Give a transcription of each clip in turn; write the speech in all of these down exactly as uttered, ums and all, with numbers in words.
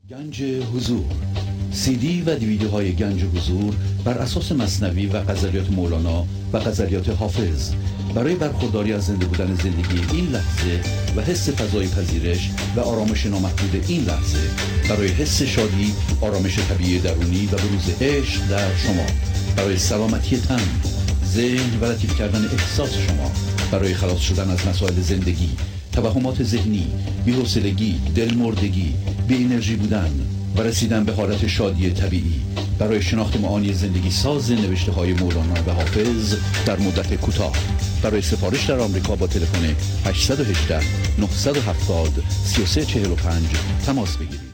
گنج حضور، سی دی و دیویدیوهای گنج حضور بر اساس مثنوی و غزلیات مولانا و غزلیات حافظ برای برخورداری از زنده بودن زندگی این لحظه و حس فضای پذیرش و آرامش نامحدود این لحظه، برای حس شادی، آرامش طبیعی درونی و بروز عشق در شما، برای سلامتی تن، ذهن و لطیف کردن احساس شما، برای خلاص شدن از مسائل زندگی، توهمات ذهنی، بی‌حوصلگی، دلمردگی، بی انرژی بودن و رسیدن به حالت شادی طبیعی، برای شناخت معانی زندگی ساز نوشته های مولانا و حافظ در مدت کوتاه. برای سفارش در آمریکا با تلفن هشت یک هشت، نه هفت صفر، سه سه چهار پنج تماس بگیرید.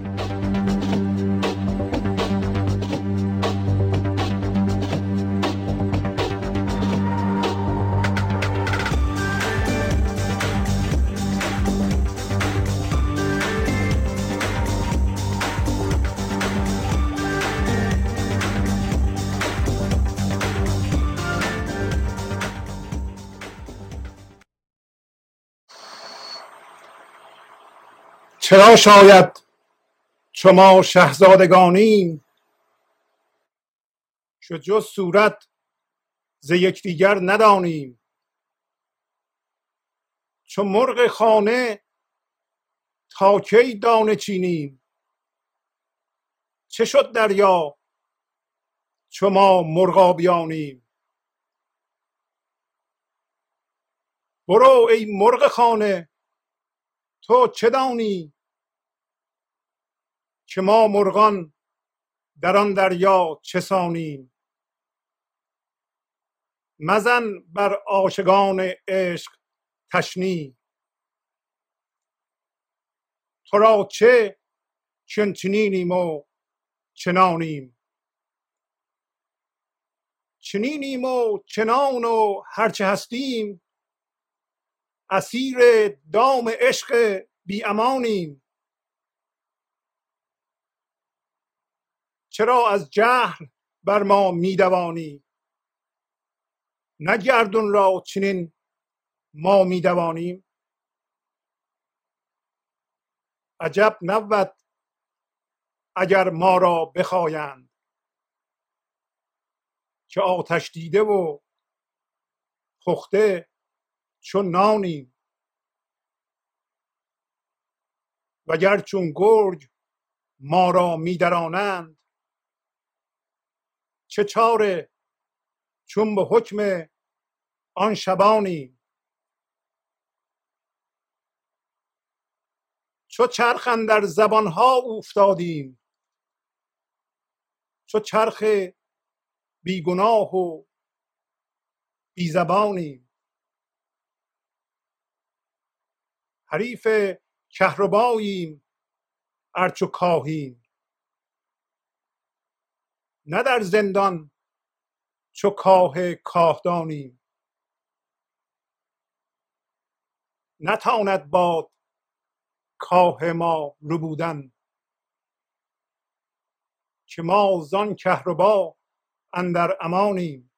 چرا شاید چو ما شهزادگانیم، چو جز صورت ز یکدیگر ندانیم. چو مرغ خانه تا کی دانه چینیم، چه شد دریا چو ما مرغابیانیم. برو ای مرغ خانه تو چه دانی، که ما مرغان در آن دریا چه سانیم. مزن بر عاشقان عشق تشنیع، تو را چه چون چنینیم و چنانیم. چنینیم و چنان و هرچه هستیم، اسیر دام عشق بی امانیم. چرا از جهل بر ما می دوانی، نه گردون را چنین ما می دوانیم. عجب نبود اگر ما را بخایند، که آتش دیده و پخته چون نانیم. وگر چون گرگ ما را می درانند، چه چاره چون به حکم آن شبانیم. چو چرخ اندر زبانها اوفتادیم، چو چرخ بیگناه و بی زبانیم. حریف کهرباییم ارچو کاهیم، نه در زندان چو کاه کاهدانیم. نتاند باد کاه ما ربودن، که ما زان کهربا اندر امانیم.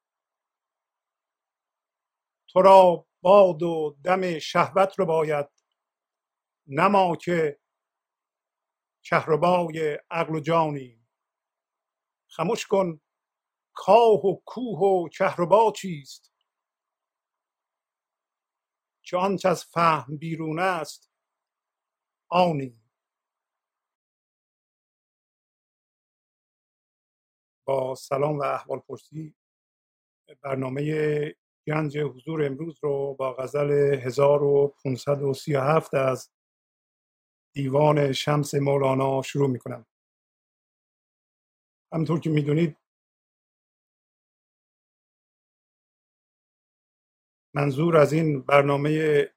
تو را باد و دم شهوت رو باید، نه ما که کهربای عقل و جانیم. خموش کن کاه و کوه و کهربا چیست، که آنچه از فهم بیرون است آنیم. با سلام و احوال پرسی، برنامه گنج حضور امروز رو با غزل هزار و پانصد و سی و هفت از دیوان شمس مولانا شروع می کنم. همطور که می دونید منظور از این برنامه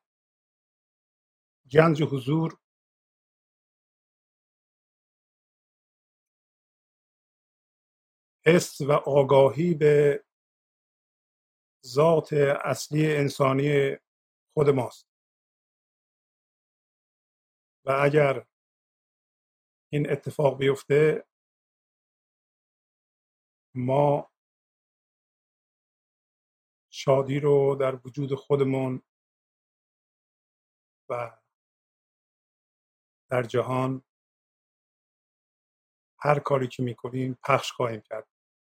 گنج حضور حس و آگاهی به ذات اصلی انسانی خود ماست و اگر این اتفاق بیفته ما شادی رو در وجود خودمون و در جهان هر کاری که میکنیم پخش خواهیم کرد.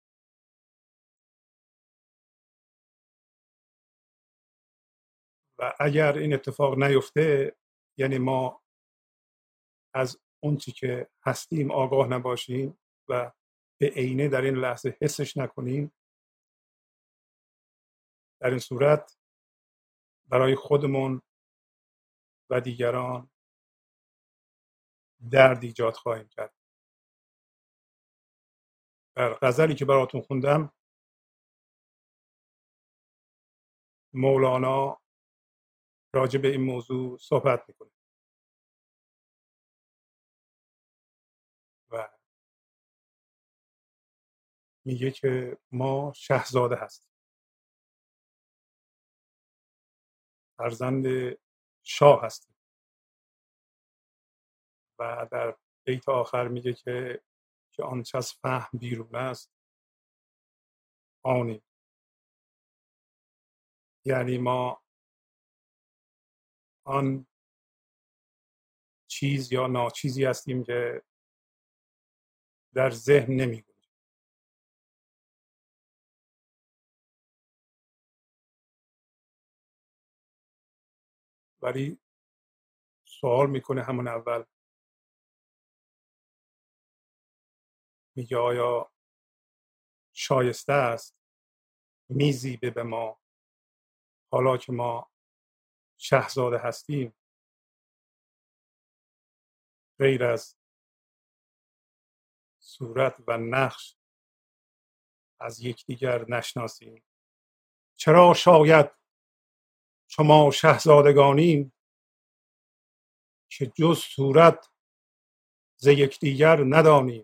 و اگر این اتفاق نیفته، یعنی ما از اون چی که هستیم آگاه نباشیم و به عینه در این لحظه حسش نکنیم، در این صورت برای خودمون و دیگران درد ایجاد خواهیم کرد. در غزلی که براتون خوندم مولانا راجع به این موضوع صحبت میکنه و میگه که ما شاهزاده هستیم، فرزند شاه هستیم و در بیت آخر میگه که که آنچه از فهم بیرون است آنیم. یعنی ما آن چیز یا ناچیزی هستیم که در ذهن نمیگنجه. ولی سوال میکنه همون اول، میگه آیا شایسته است میزیبه به ما حالا که ما شاهزاده هستیم غیر از صورت و نقش از یکدیگر نشناسیم؟ چرا شاید چو ما شاهزادگانیم که جز صورت ز یکدیگر ندانیم؟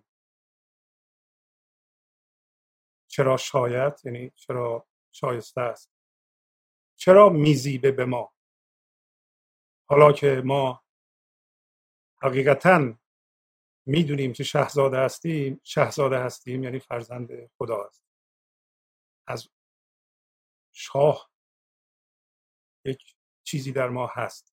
چرا شاید یعنی چرا شایسته است، چرا میزیبه به ما حالا که ما حقیقتاً میدونیم که شاهزاده هستیم. شاهزاده هستیم یعنی فرزند خدا است. از شاه یک چیزی در ما هست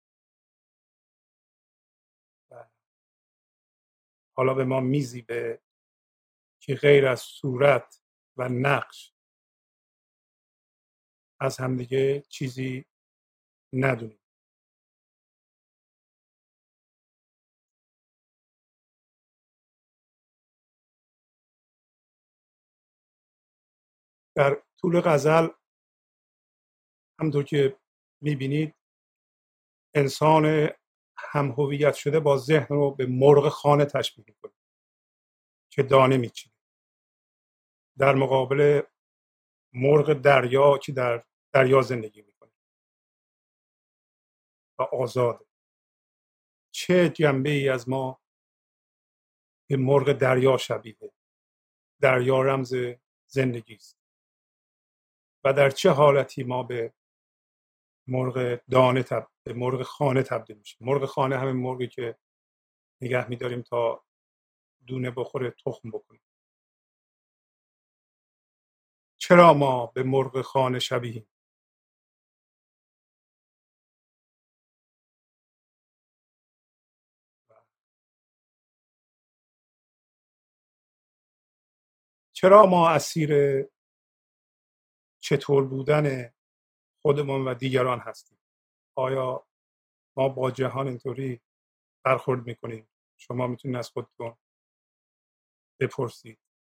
و حالا به ما میزیبه که غیر از صورت و نقش از همدیگه چیزی ندونیم. در طول غزل همونطور که میبینید انسان هم هویت شده با ذهن رو به مرغ خانه تشبیه میکنه که دانه میچینه، در مقابل مرغ دریا که در دریا زندگی میکنه و آزاده. چه جنبه ای از ما به مرغ دریا شبیه؟ دریا رمز زندگی است و در چه حالتی ما به مرغ دانه تب... به مرغ خانه تبدیل میشه؟ مرغ خانه همین مرغی که نگه میداریم تا دونه بخوره تخم بکنه. چرا ما به مرغ خانه شبیهیم؟ چرا ما اسیر چطور بودن خودمون و دیگران هستیم؟ آیا ما با جهان اینطوری برخورد میکنیم؟ شما میتونید از خودتون بپرسید.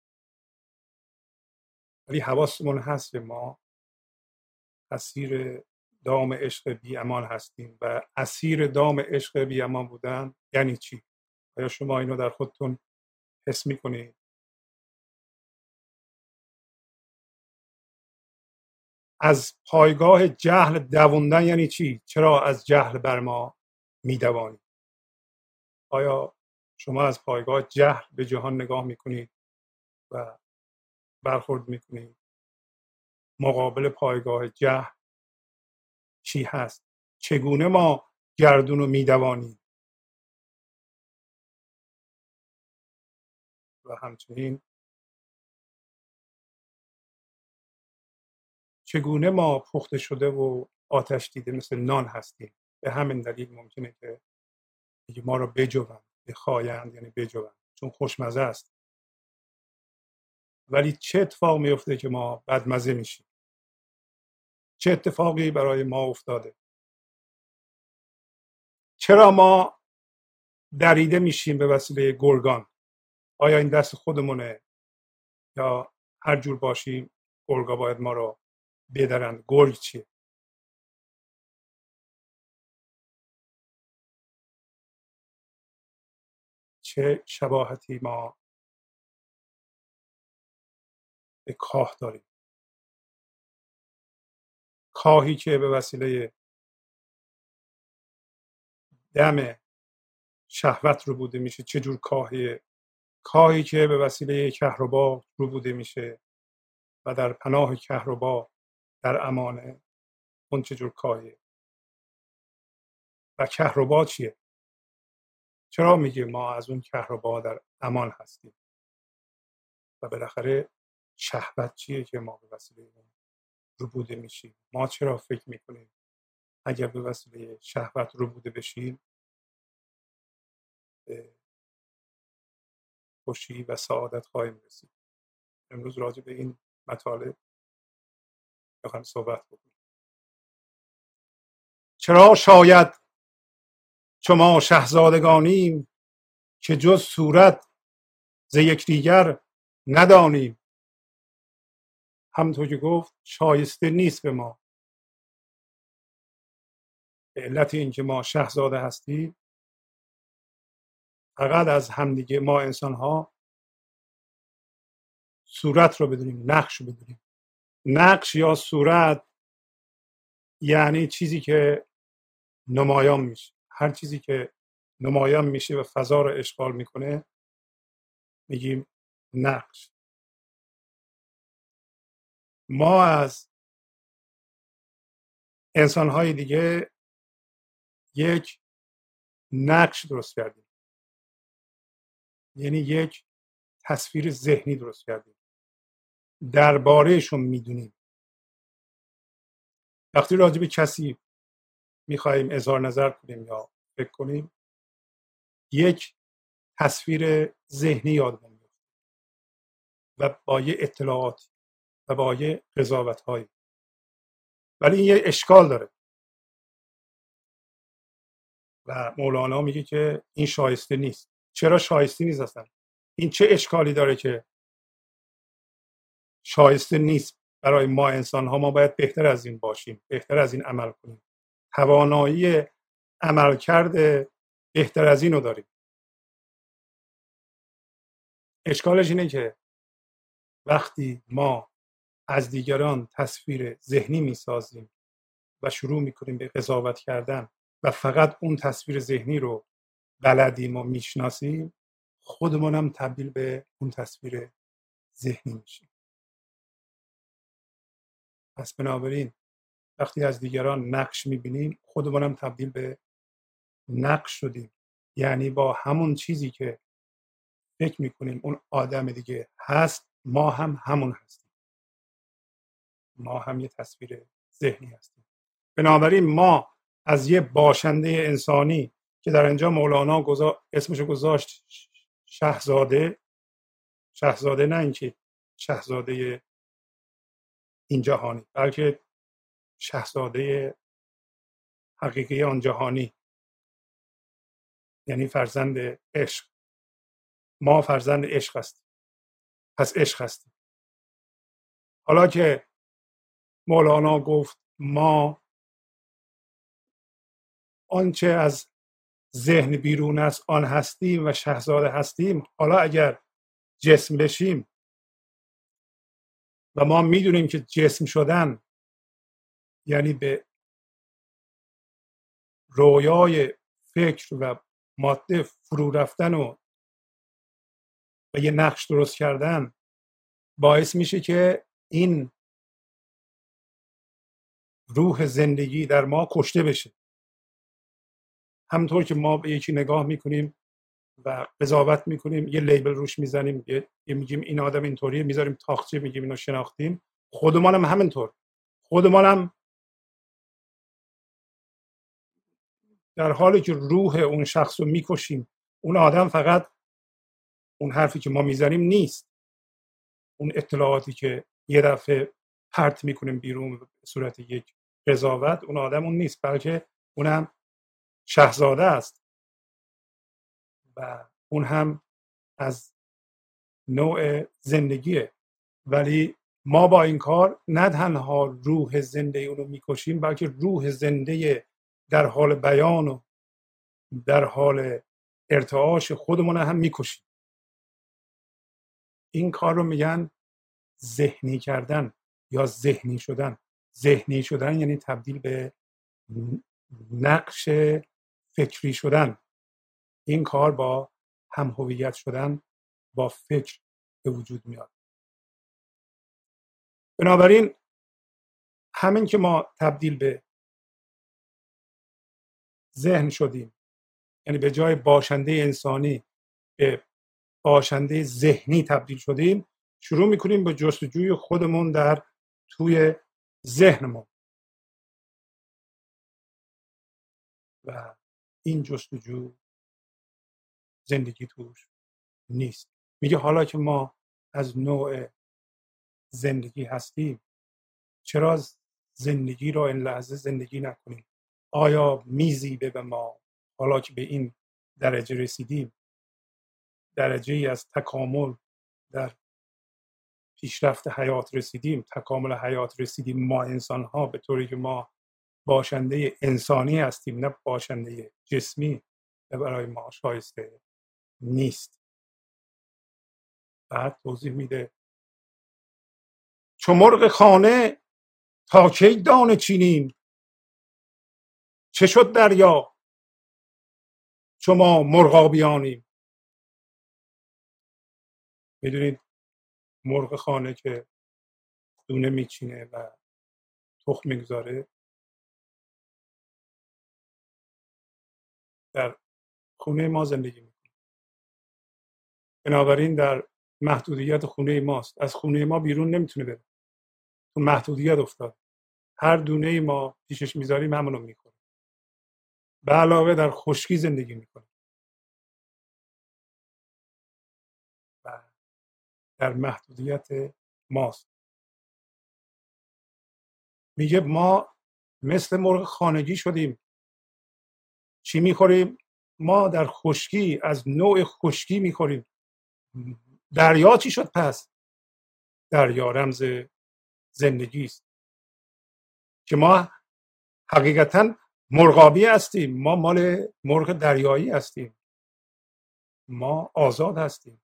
ولی حواسمون هست که ما اسیر دام عشق بی امان هستیم و اسیر دام عشق بی امان بودن یعنی چی؟ آیا شما اینو در خودتون حس میکنید؟ از پایگاه جهل دووندن یعنی چی؟ چرا از جهل بر ما میدوانید؟ آیا شما از پایگاه جهل به جهان نگاه میکنید و برخورد میکنید؟ مقابل پایگاه جهل چی هست؟ چگونه ما گردون رو میدوانیم؟ و همچنین چگونه ما پخته شده و آتش دیده مثل نان هستیم؟ به همین دلیل ممکنه که ما رو بجوند، بخایند، یعنی بجوند، چون خوشمزه است. ولی چه اتفاق میفته که ما بدمزه میشیم؟ چه اتفاقی برای ما افتاده؟ چرا ما دریده میشیم به وسیله گرگان؟ آیا این دست خودمونه یا هر جور باشیم گرگا باید ما رو بدرن؟ گرگ چیه؟ چه شباهتی ما به کاه داریم؟ کاهی که به وسیله دم شهوت رو بوده میشه چه جور کاهیه؟ کاهی که به وسیله کهربا رو بوده میشه و در پناه کهربا در امانه، اون چه جور کاهیه؟ و کهربا چیه؟ چرا میگه ما از اون کهربا در امان هستیم؟ و بالاخره شهوت چیه که ما به وسیله اون رو بوده میشیم؟ ما چرا فکر میکنیم اگر به وسیله شهوت رو بوده بشیم به خوشی و سعادت خواهیم رسید؟ امروز راجع به این مطالب بخوایم صحبت بکنیم. چرا شاید چو ما شهزادگانیم که جز صورت ز یکدیگر ندانیم؟ همونطور که گفت شایسته نیست به ما، به علت اینکه ما شهزاده هستیم فقط از همدیگه ما انسان ها صورت رو بدونیم، نقش رو بدونیم. نقش یا صورت یعنی چیزی که نمایان میشه. هر چیزی که نمایان میشه و فضا رو اشغال میکنه میگیم نقش. ما از انسان های دیگه یک نقش درست کردیم، یعنی یک تصویر ذهنی درست کردیم، دربارهشون میدونیم. وقتی راجع به کسی میخوایم اظهار نظر کنیم یا فکر کنیم یک تصویر ذهنی یادمون میاد و با یه اطلاعات و با یه قضاوت هایی. ولی این یه اشکال داره و مولانا میگه که این شایسته نیست. چرا شایسته نیست اصلا؟ این چه اشکالی داره که شایسته نیست برای ما انسان ها؟ ما باید بهتر از این باشیم، بهتر از این عمل کنیم، توانایی عمل کرده بهتر از اینو داریم. اشکالش اینه که وقتی ما از دیگران تصویر ذهنی میسازیم و شروع میکنیم به قضاوت کردن و فقط اون تصویر ذهنی رو بلدیم و میشناسیم، خودمونم تبدیل به اون تصویر ذهنی میشیم. پس بنابراین وقتی از دیگران نقش میبینیم خودمونم تبدیل به نقش شدیم، یعنی با همون چیزی که فکر میکنیم اون آدم دیگه هست ما هم همون هستیم، ما هم یه تصویر ذهنی هستیم. بنابراین ما از یه باشنده انسانی که در اینجا مولانا گذا... اسمشو گذاشت شهزاده، شهزاده نه اینکه شهزاده این جهانی، بلکه شهزاده حقیقی آن جهانی، یعنی فرزند عشق. ما فرزند عشق هستیم، پس عشق هستیم. حالا که مولانا گفت ما آنچه از ذهن بیرون است آن هستیم و شهزاده هستیم، حالا اگر جسم بشیم و ما میدونیم که جسم شدن یعنی به رویای فکر و ماده فرو رفتن و و یه نقش درست کردن، باعث میشه که این روح زندگی در ما کشته بشه. همونطور که ما به یکی نگاه میکنیم و قضاوت میکنیم، یه لیبل روش میزنیم، یه میگیم این آدم اینطوریه، میذاریم تاقچه، میگیم اینو شناختیم. خودمانم همینطور، خودمانم در حالی که روح اون شخص رو میکشیم، اون آدم فقط اون حرفی که ما میزنیم نیست، اون اطلاعاتی که یه دفعه پرت میکنیم بیرون به صورت یک قضاوت، اون آدم اون نیست، بلکه اونم شاهزاده است و اون هم از نوع زندگیه. ولی ما با این کار نه تنها روح زنده اونو میکشیم، بلکه روح زنده در حال بیان و در حال ارتعاش خودمون هم میکشیم. این کار رو میگن ذهنی کردن یا ذهنی شدن. ذهنی شدن یعنی تبدیل به نقش فکری شدن. این کار با هم هویت شدن با فکر به وجود میاد. بنابراین همین که ما تبدیل به ذهن شدیم، یعنی به جای باشنده انسانی به باشنده ذهنی تبدیل شدیم، شروع میکنیم به جستجوی خودمون در توی ذهنمون و این جستجو زندگی توش نیست. میگه حالا که ما از نوع زندگی هستیم، چرا زندگی را این لحظه زندگی نکنیم؟ آیا میزیبه به ما حالا که به این درجه رسیدیم، درجه ای از تکامل در پیشرفت حیات رسیدیم، تکامل حیات رسیدیم ما انسان ها، به طوری که ما باشنده انسانی هستیم نه باشنده جسمی، و برای ما شایسته نیست. بعد توضیح میده چو مرغ خانه تا کی دانه چینیم، چه شد دریا چو ما مرغابیانیم. میدونید مرغ خانه که دونه میچینه و تخم میگذاره، در خونه ما زندگی میکنه. بنابراین در محدودیت خونه ماست، از خونه ما بیرون نمیتونه بره، تو محدودیت افتاد. هر دونه ما پیشش میذاریم همونو میکنه. به علاوه در خشکی زندگی میکنه و در محدودیت ماست. میگه ما مثل مرغ خانگی شدیم. چی میخوریم؟ ما در خشکی از نوع خشکی میخوریم. دریا چی شد پس؟ دریا رمز زندگی است که ما حقیقتا مرغابی هستیم. ما مال مرغ دریایی هستیم. ما آزاد هستیم.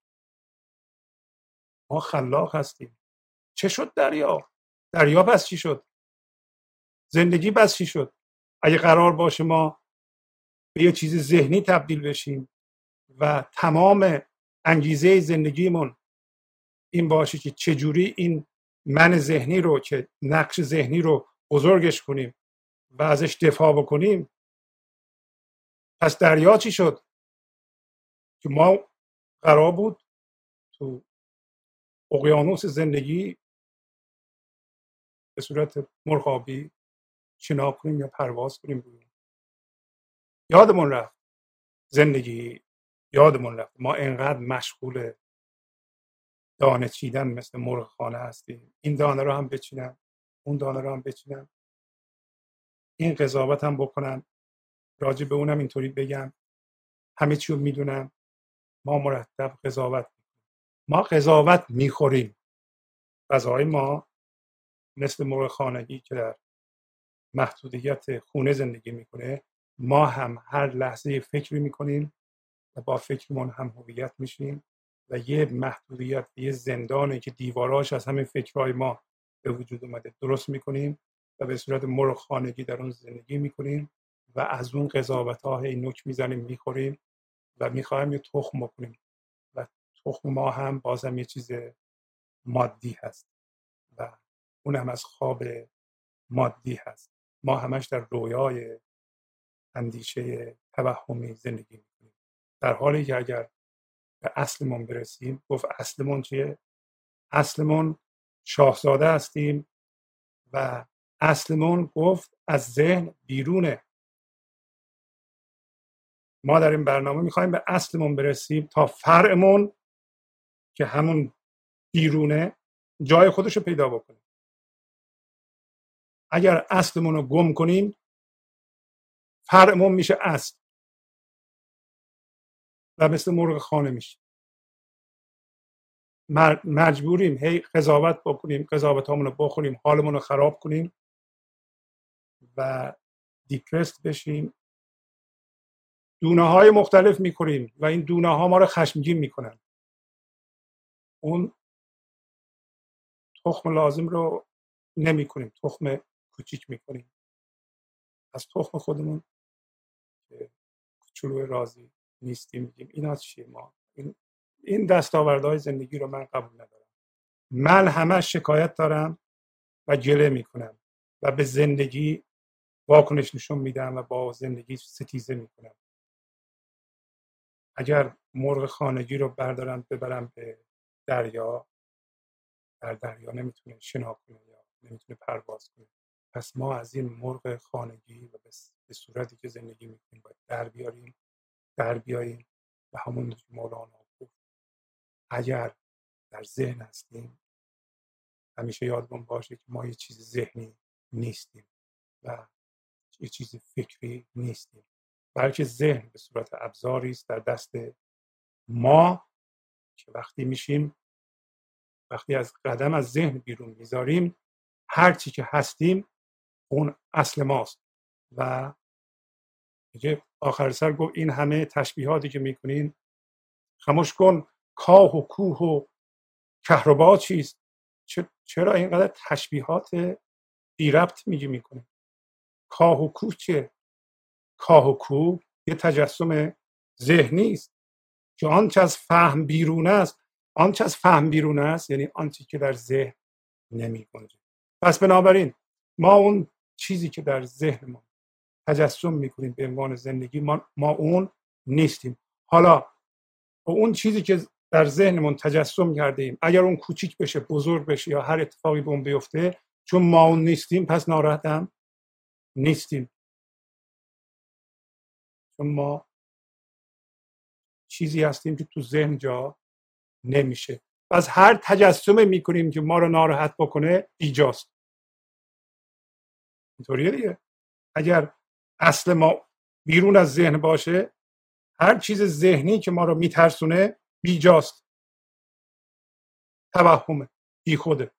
ما خلاق هستیم. چه شد دریا؟ دریا بس چی شد؟ زندگی بس چی شد؟ اگه قرار باشه ما به یه چیز ذهنی تبدیل بشیم و تمام انگیزه زندگیمون این باشه که چجوری این من ذهنی رو که نقش ذهنی رو بزرگش کنیم و ازش دفاع بکنیم، پس دریا چی شد؟ که ما قرار بود تو اقیانوس زندگی به صورت مرغابی شنا کنیم یا پرواز کنیم بودیم. یادمون رفت زندگی، یادمون رفت ما اینقدر مشغول دانه چیدن مثل مرغ خانه هستیم. این دانه رو هم بچینم، اون دانه رو هم بچینم، این قضاوت هم بکنم، راجع به اونم اینطوری بگم، همه چی رو میدونم. ما مرتب قضاوت ما قضاوت میخوریم. غذاهای ما مثل مرغ خانگی که در محدودیت خونه زندگی میکنه، ما هم هر لحظه فکری میکنیم و با فکرمون هم هویت میشیم و یه محدودیت، یه زندانه که دیواراش از همه فکرهای ما به وجود اومده درست میکنیم و به صورت مرغ خانگی در اون زندگی میکنیم و از اون قضاوت ها هی نوک میزنیم میخوریم و میخوایم یه تخم بکنیم و تخم ما هم بازم یه چیز مادی هست و اون هم از خواب مادی هست. ما همش در رویای اندیشه توهمی زندگی میکنیم، در حالی که اگر به اصلمون برسیم، گفت اصلمون چیه؟ اصلمون شاهزاده هستیم و اصلمون گفت از ذهن بیرونه. ما در این برنامه میخوایم به اصلمون برسیم تا فرعمون که همون بیرونه جای خودش رو پیدا بکنه. اگر اصلمون رو گم کنیم فرعمون میشه اصل و مثل مرغ خانه میشه. مجبوریم هی قضاوت بکنیم، قضاوتامون رو بخوریم، حالمون رو خراب کنیم و دیپرست بشیم. دونه های مختلف میخوریم و این دونه ها ما رو خشمگین میکنن. اون تخم لازم رو نمی کنیم، تخم کوچیک میکنیم از تخم خودمون که کوچولو راضی نیستیم. میگیم اینا چیه؟ ما این این دستاوردهای زندگی رو من قبول ندارم. من همه شکایت دارم و گله میکنم و به زندگی واکنش نشون میدم و با زندگی ستیزه میکنم. اگر مرغ خانگی رو بردارم ببرم به دریا، در دریا نمیتونه شنا کنه یا نمیتونه پرواز کنه. پس ما از این مرغ خانگی و به صورتی که زندگی میکنیم باید در بیاریم در بیاییم و همون که مولانا گفت اگر در ذهن هستیم همیشه یادمون باشه که ما یه چیز ذهنی نیستیم و یه چیز فکری نیستیم، بلکه ذهن به صورت ابزاری است در دست ما که وقتی میشیم وقتی از قدم از ذهن بیرون میذاریم هر چی که هستیم اون اصل ماست. و دیگه آخر سر گفت این همه تشبیهاتی که میکنین خاموش کن، کاه و کوه و کهربا چیست؟ چرا اینقدر تشبیهات بی ربط میگی میکنه؟ کاه و کوه چه؟ کاه و کوه یه تجسم ذهنی است که آنچه از فهم بیرون است آنچه از فهم بیرون است یعنی آنچه که در ذهن نمی گنجه. پس بنابراین ما اون چیزی که در ذهنمون تجسم میکنیم به عنوان زندگی ما, ما اون نیستیم. حالا اون چیزی که در ذهنمون تجسم کرده ایم اگر اون کوچیک بشه بزرگ بشه یا هر اتفاقی به اون بیفته چون ما اون نیستیم پس ناراحت هم نیستیم، چون ما چیزی هستیم که تو ذهن جا نمیشه. پس هر تجسمی میکنیم که ما رو ناراحت بکنه ایجاست. اینطوریه دیگه. اگر اصل ما بیرون از ذهن باشه هر چیز ذهنی که ما رو میترسونه بیجاست، توهمه، بیخوده.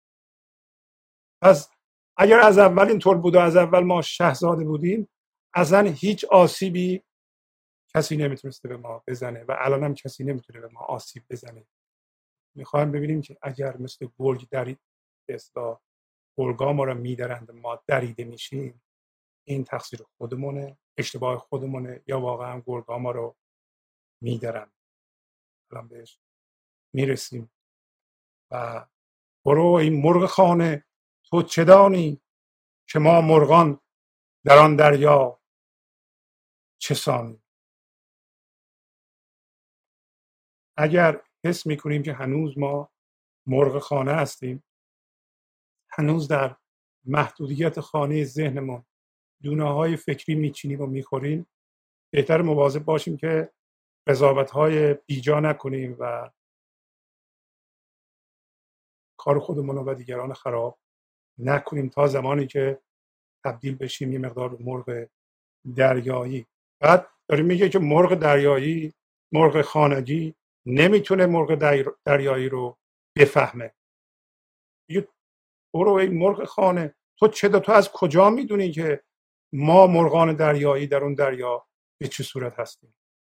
پس اگر از اول اینطور بود و از اول ما شهزاده بودیم اصلا هیچ آسیبی کسی نمیتونسته به ما بزنه و الان هم کسی نمیتونه به ما آسیب بزنه. میخوایم ببینیم که اگر مثل گرگ درید اصلا گرگا ما رو میدرند ما دریده میشیم این تقصیر خودمونه، اشتباه خودمونه یا واقعا گرگا ما رو میدرند. الان بهش میرسیم. و برو این مرغ خانه تو چه دانی که ما مرغان در آن دریا چه سانی. اگر حس میکنیم که هنوز ما مرغ خانه هستیم، هنوز در محدودیت خانه ذهنمون دونه های فکری میچینیم و میخوریم، بهتر مواظب باشیم که قضاوت های بیجا نکنیم و کار خودمون و دیگران خراب نکنیم تا زمانی که تبدیل بشیم یه مقدار مرغ دریایی. بعد داریم میگه که مرغ دریایی، مرغ خانگی نمیتونه مرغ دریایی رو بفهمه. یه برو این مرغ خانه تو چه دا تو از کجا میدونی که ما مرغان دریایی در اون دریا به چه صورت هستیم؟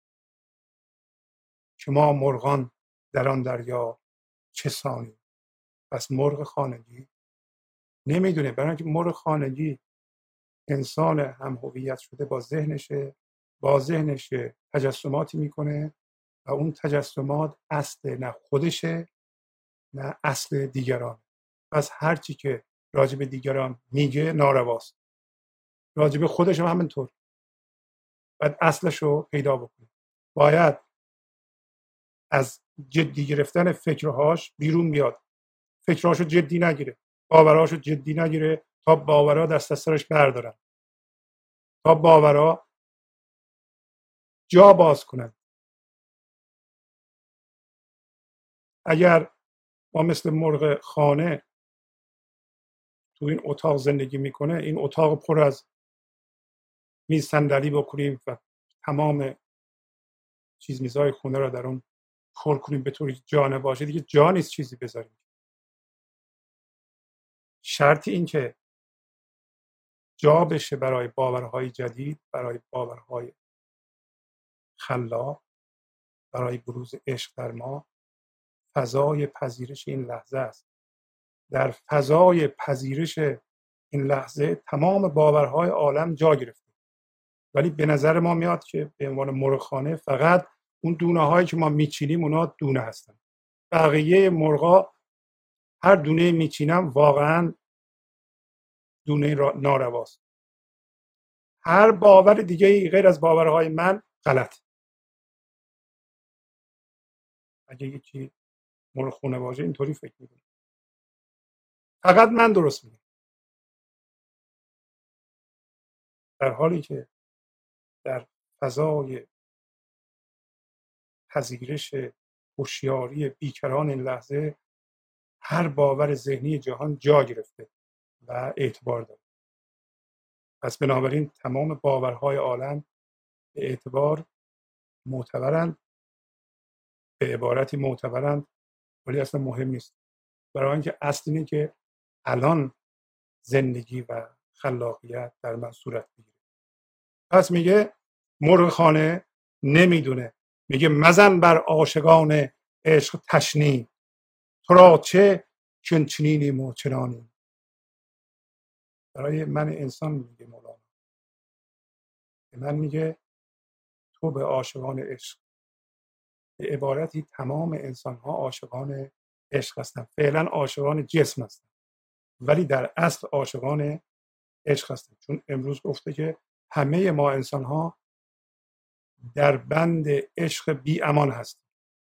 که ما مرغان در آن دریا چه سانی. پس مرغ خانگی نمیدونه، برای اینکه مرغ خانگی انسان هم هویت شده با ذهنشه، با ذهنش تجسماتی میکنه و اون تجسمات اصل نه خودشه نه اصل دیگران. پس هرچی که راجع به دیگران میگه نارواست، راجع به خودش هم همینطور. باید اصلش رو پیدا بکنه. باید از جدی گرفتن فکرهاش بیرون بیاد، فکرهاشو جدی نگیره، باورهاشو جدی نگیره تا باورها دست از سرش بردارن، تا باورها جا باز کنن. اگر ما مثل مرغ خانه تو این اتاق زندگی میکنه، این اتاق پر از میز صندلی بکنیم و تمام چیز میزهای خونه را در اون پر کنیم به طوری که جا نباشه، دیگه جا نیست چیزی بذاریم. شرط این که جا بشه برای باورهای جدید، برای باورهای خلاق، برای بروز عشق در ما، فضای پذیرش این لحظه است. در فضای پذیرش این لحظه تمام باورهای عالم جا گرفته، ولی به نظر ما میاد که به عنوان مرغخانه فقط اون دونه هایی که ما میچینیم اونا دونه هستن. بقیه مرغا هر دونه میچینم واقعا دونه نارواست. هر باور دیگه غیر از باورهای من غلط. اگه یکی مرغخونه باشه اینطوری فکر میکنه فقط من درست میگم، در حالی که در فضای پذیرش هوشیاری بیکران این لحظه هر باور ذهنی جهان جا گرفته و اعتبار داره. پس بنابراین تمام باورهای عالم به اعتبار معتبرند، به عبارتی معتبرند، ولی اصلا مهم نیست، برای اینکه اصل اینه که الان زندگی و خلاقیت در من صورت میگیره. پس میگه مرغخانه نمیدونه، میگه مزن بر عاشقان عشق تشنی، تو را چه چون چنینیم و چنانیم. برای من انسان میگه مولانا، به من میگه تو به عاشقان عشق، به عبارتی تمام انسان ها عاشقان عشق هستن. فعلا عاشقان جسم هستن ولی در اصل عاشقان عشق هستن، چون امروز گفته که همه ما انسان ها در بند عشق بی امان هستیم.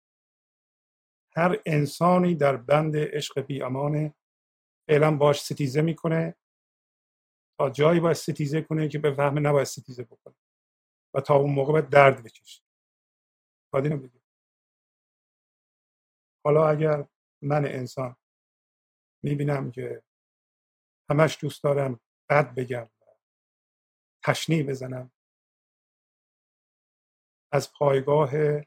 هر انسانی در بند عشق بی امانه، فعلا باش ستیزه میکنه تا جایی باید ستیزه کنه که به فهم نباید ستیزه بکنه و تا اون موقع باید درد بکشه. باید اینو بگیم. حالا اگر من انسان میبینم که همش دوست دارم بد بگم، تشنیع بزنم، از پایگاه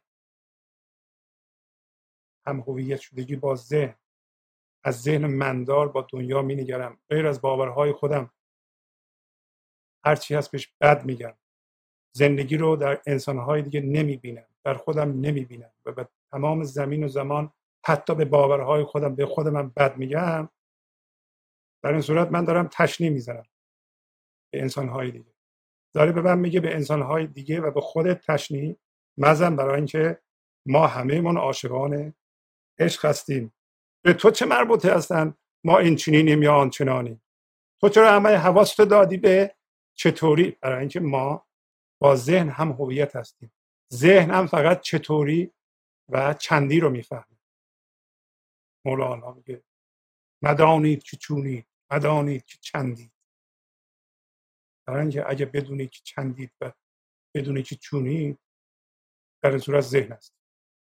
هم هویت شدگی با ذهن، از ذهن مندار با دنیا مینگرم، غیر از باورهای خودم هرچی هست بهش بد میگم، زندگی رو در انسانهای دیگه نمیبینم، در خودم نمیبینم و به تمام زمین و زمان حتی به باورهای خودم به خودم بد میگم، در این صورت من دارم تشنیع میزنم به انسانهای دیگه. داره به من میگه به انسانهای دیگه و به خودت تشنیع مزن، برای اینکه ما همه من عاشقان عشق هستیم. به تو چه مربوطه هستن ما این چنینیم یا آن چنانیم؟ تو چرا همه حواست دادی به چطوری؟ برای اینکه ما با ذهن هم هویت هستیم. ذهن هم فقط چطوری و چندی رو میفهمه. مولانا میگه مدانید که چونید، مدانید که چندید. برای اینکه اگه بدونی که چندید و بدونی که چونید، در این صورت ذهن است.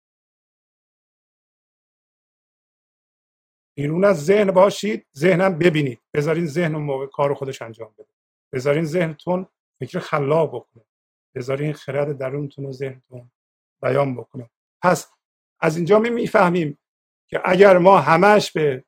بیرون از ذهن باشید، ذهنم ببینید. بذارین ذهن اون موقع کار خودش انجام بده. بذارین ذهنتون فکر خلاق بکنه. بذارین خرد درونتون و ذهنتون بیان بکنه. پس از اینجا می میفهمیم که اگر ما همش به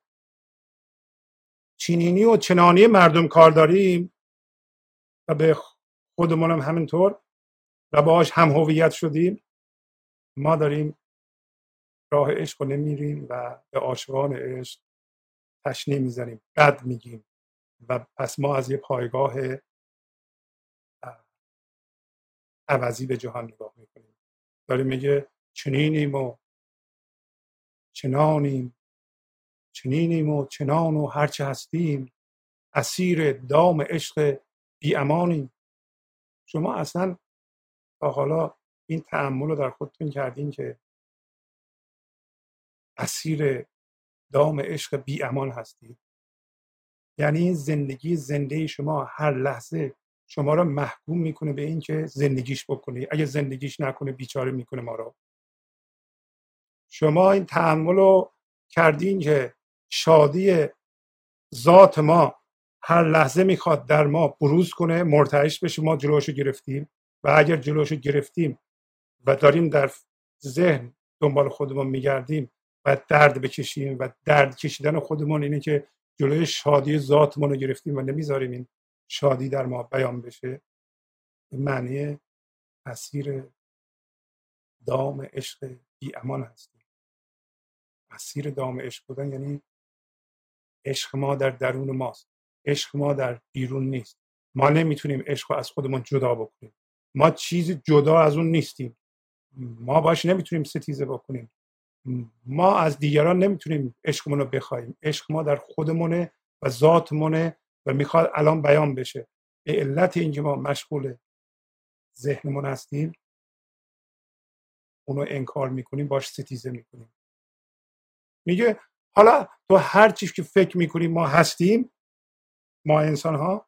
چینینی و چنانی مردم کار داریم و به خودمون هم همینطور و باهاش هم هویت شدیم، ما داریم راه عشق رو نمیریم و به عاشقان عشق تشنیع میزنیم، بد میگیم و پس ما از یه پایگاه عوضی به جهان نگاه میکنیم. داریم میگه چنینیم و چنانیم، چنینیم و چنان و هرچه هستیم، اسیر دام عشق بی امانیم. شما اصلا تا حالا این تأمل رو در خودتون کردین که اسیر دام عشق بی امان هستید؟ یعنی این زندگی زنده شما هر لحظه شما را محکوم میکنه به این که زندگیش بکنی. اگه زندگیش نکنه بیچاره میکنه ما را. شما این تأمل رو کردیم که شادی ذات ما هر لحظه میخواد در ما بروز کنه، مرتعش بشه، ما جلوشو گرفتیم و اگر جلوشو گرفتیم و داریم در ذهن دنبال خودمون میگردیم و درد بکشیم و درد کشیدن خودمون اینه که جلوی شادی ذاتمون رو گرفتیم و نمیذاریم این شادی در ما بیان بشه. به معنی اسیر دام عشق بی امان هستیم. اسیر دام عشق بودن یعنی عشق ما در درون ماست، عشق ما در بیرون نیست. ما نمیتونیم عشق رو از خودمون جدا بکنیم، ما چیزی جدا از اون نیستیم، ما باش نمیتونیم ستیزه بکنیم، ما از دیگران نمیتونیم عشقمون رو بخوایم. عشق ما در خودمونه و ذاتمونه و میخواد الان بیان بشه. به علت اینکه ما مشغول ذهنمون هستیم اونو انکار میکنیم، باش ستیزه میکنیم. میگه حالا تو هر چیز که فکر میکنیم ما هستیم، ما انسان ها،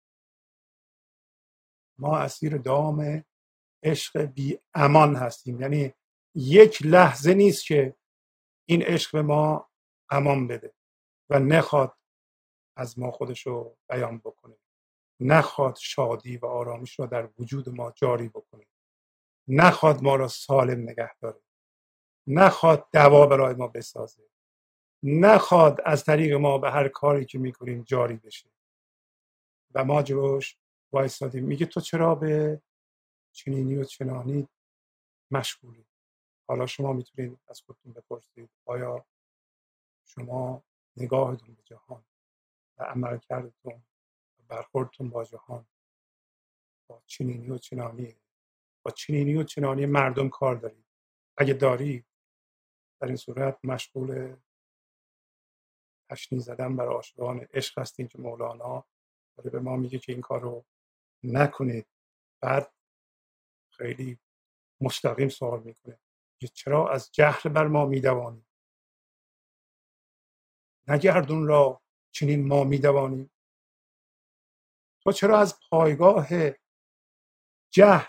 ما اسیر دام عشق بی امان هستیم. یعنی یک لحظه نیست که این عشق به ما امان بده و نخواد از ما خودشو بیان بکنه، نخواد شادی و آرامش را در وجود ما جاری بکنه، نخواد ما را سالم نگه داره، نخواد دوا برای ما بسازه، نخواد از طریق ما به هر کاری که میکنیم جاری بشه و ما جلوش وایسادیم. میگه تو چرا به چنینی و چنانی مشغولی؟ حالا شما میتونید از خودتون بپرسید آیا شما نگاهتون به جهان و عملکردتون و برخوردتون با جهان با چنینی و چنانی با چنینی و چنانی مردم کار دارید؟ اگه دارید در این صورت مشغول تشنیع زدن بر عاشقان عشق هستین که مولانا داره به ما میگه که این کار رو نکنید. بعد خیلی مستقیم سوال میکنه که چرا از جهل بر ما میدوانی؟ نگردون را چنین ما میدوانی. تو چرا از پایگاه جهل،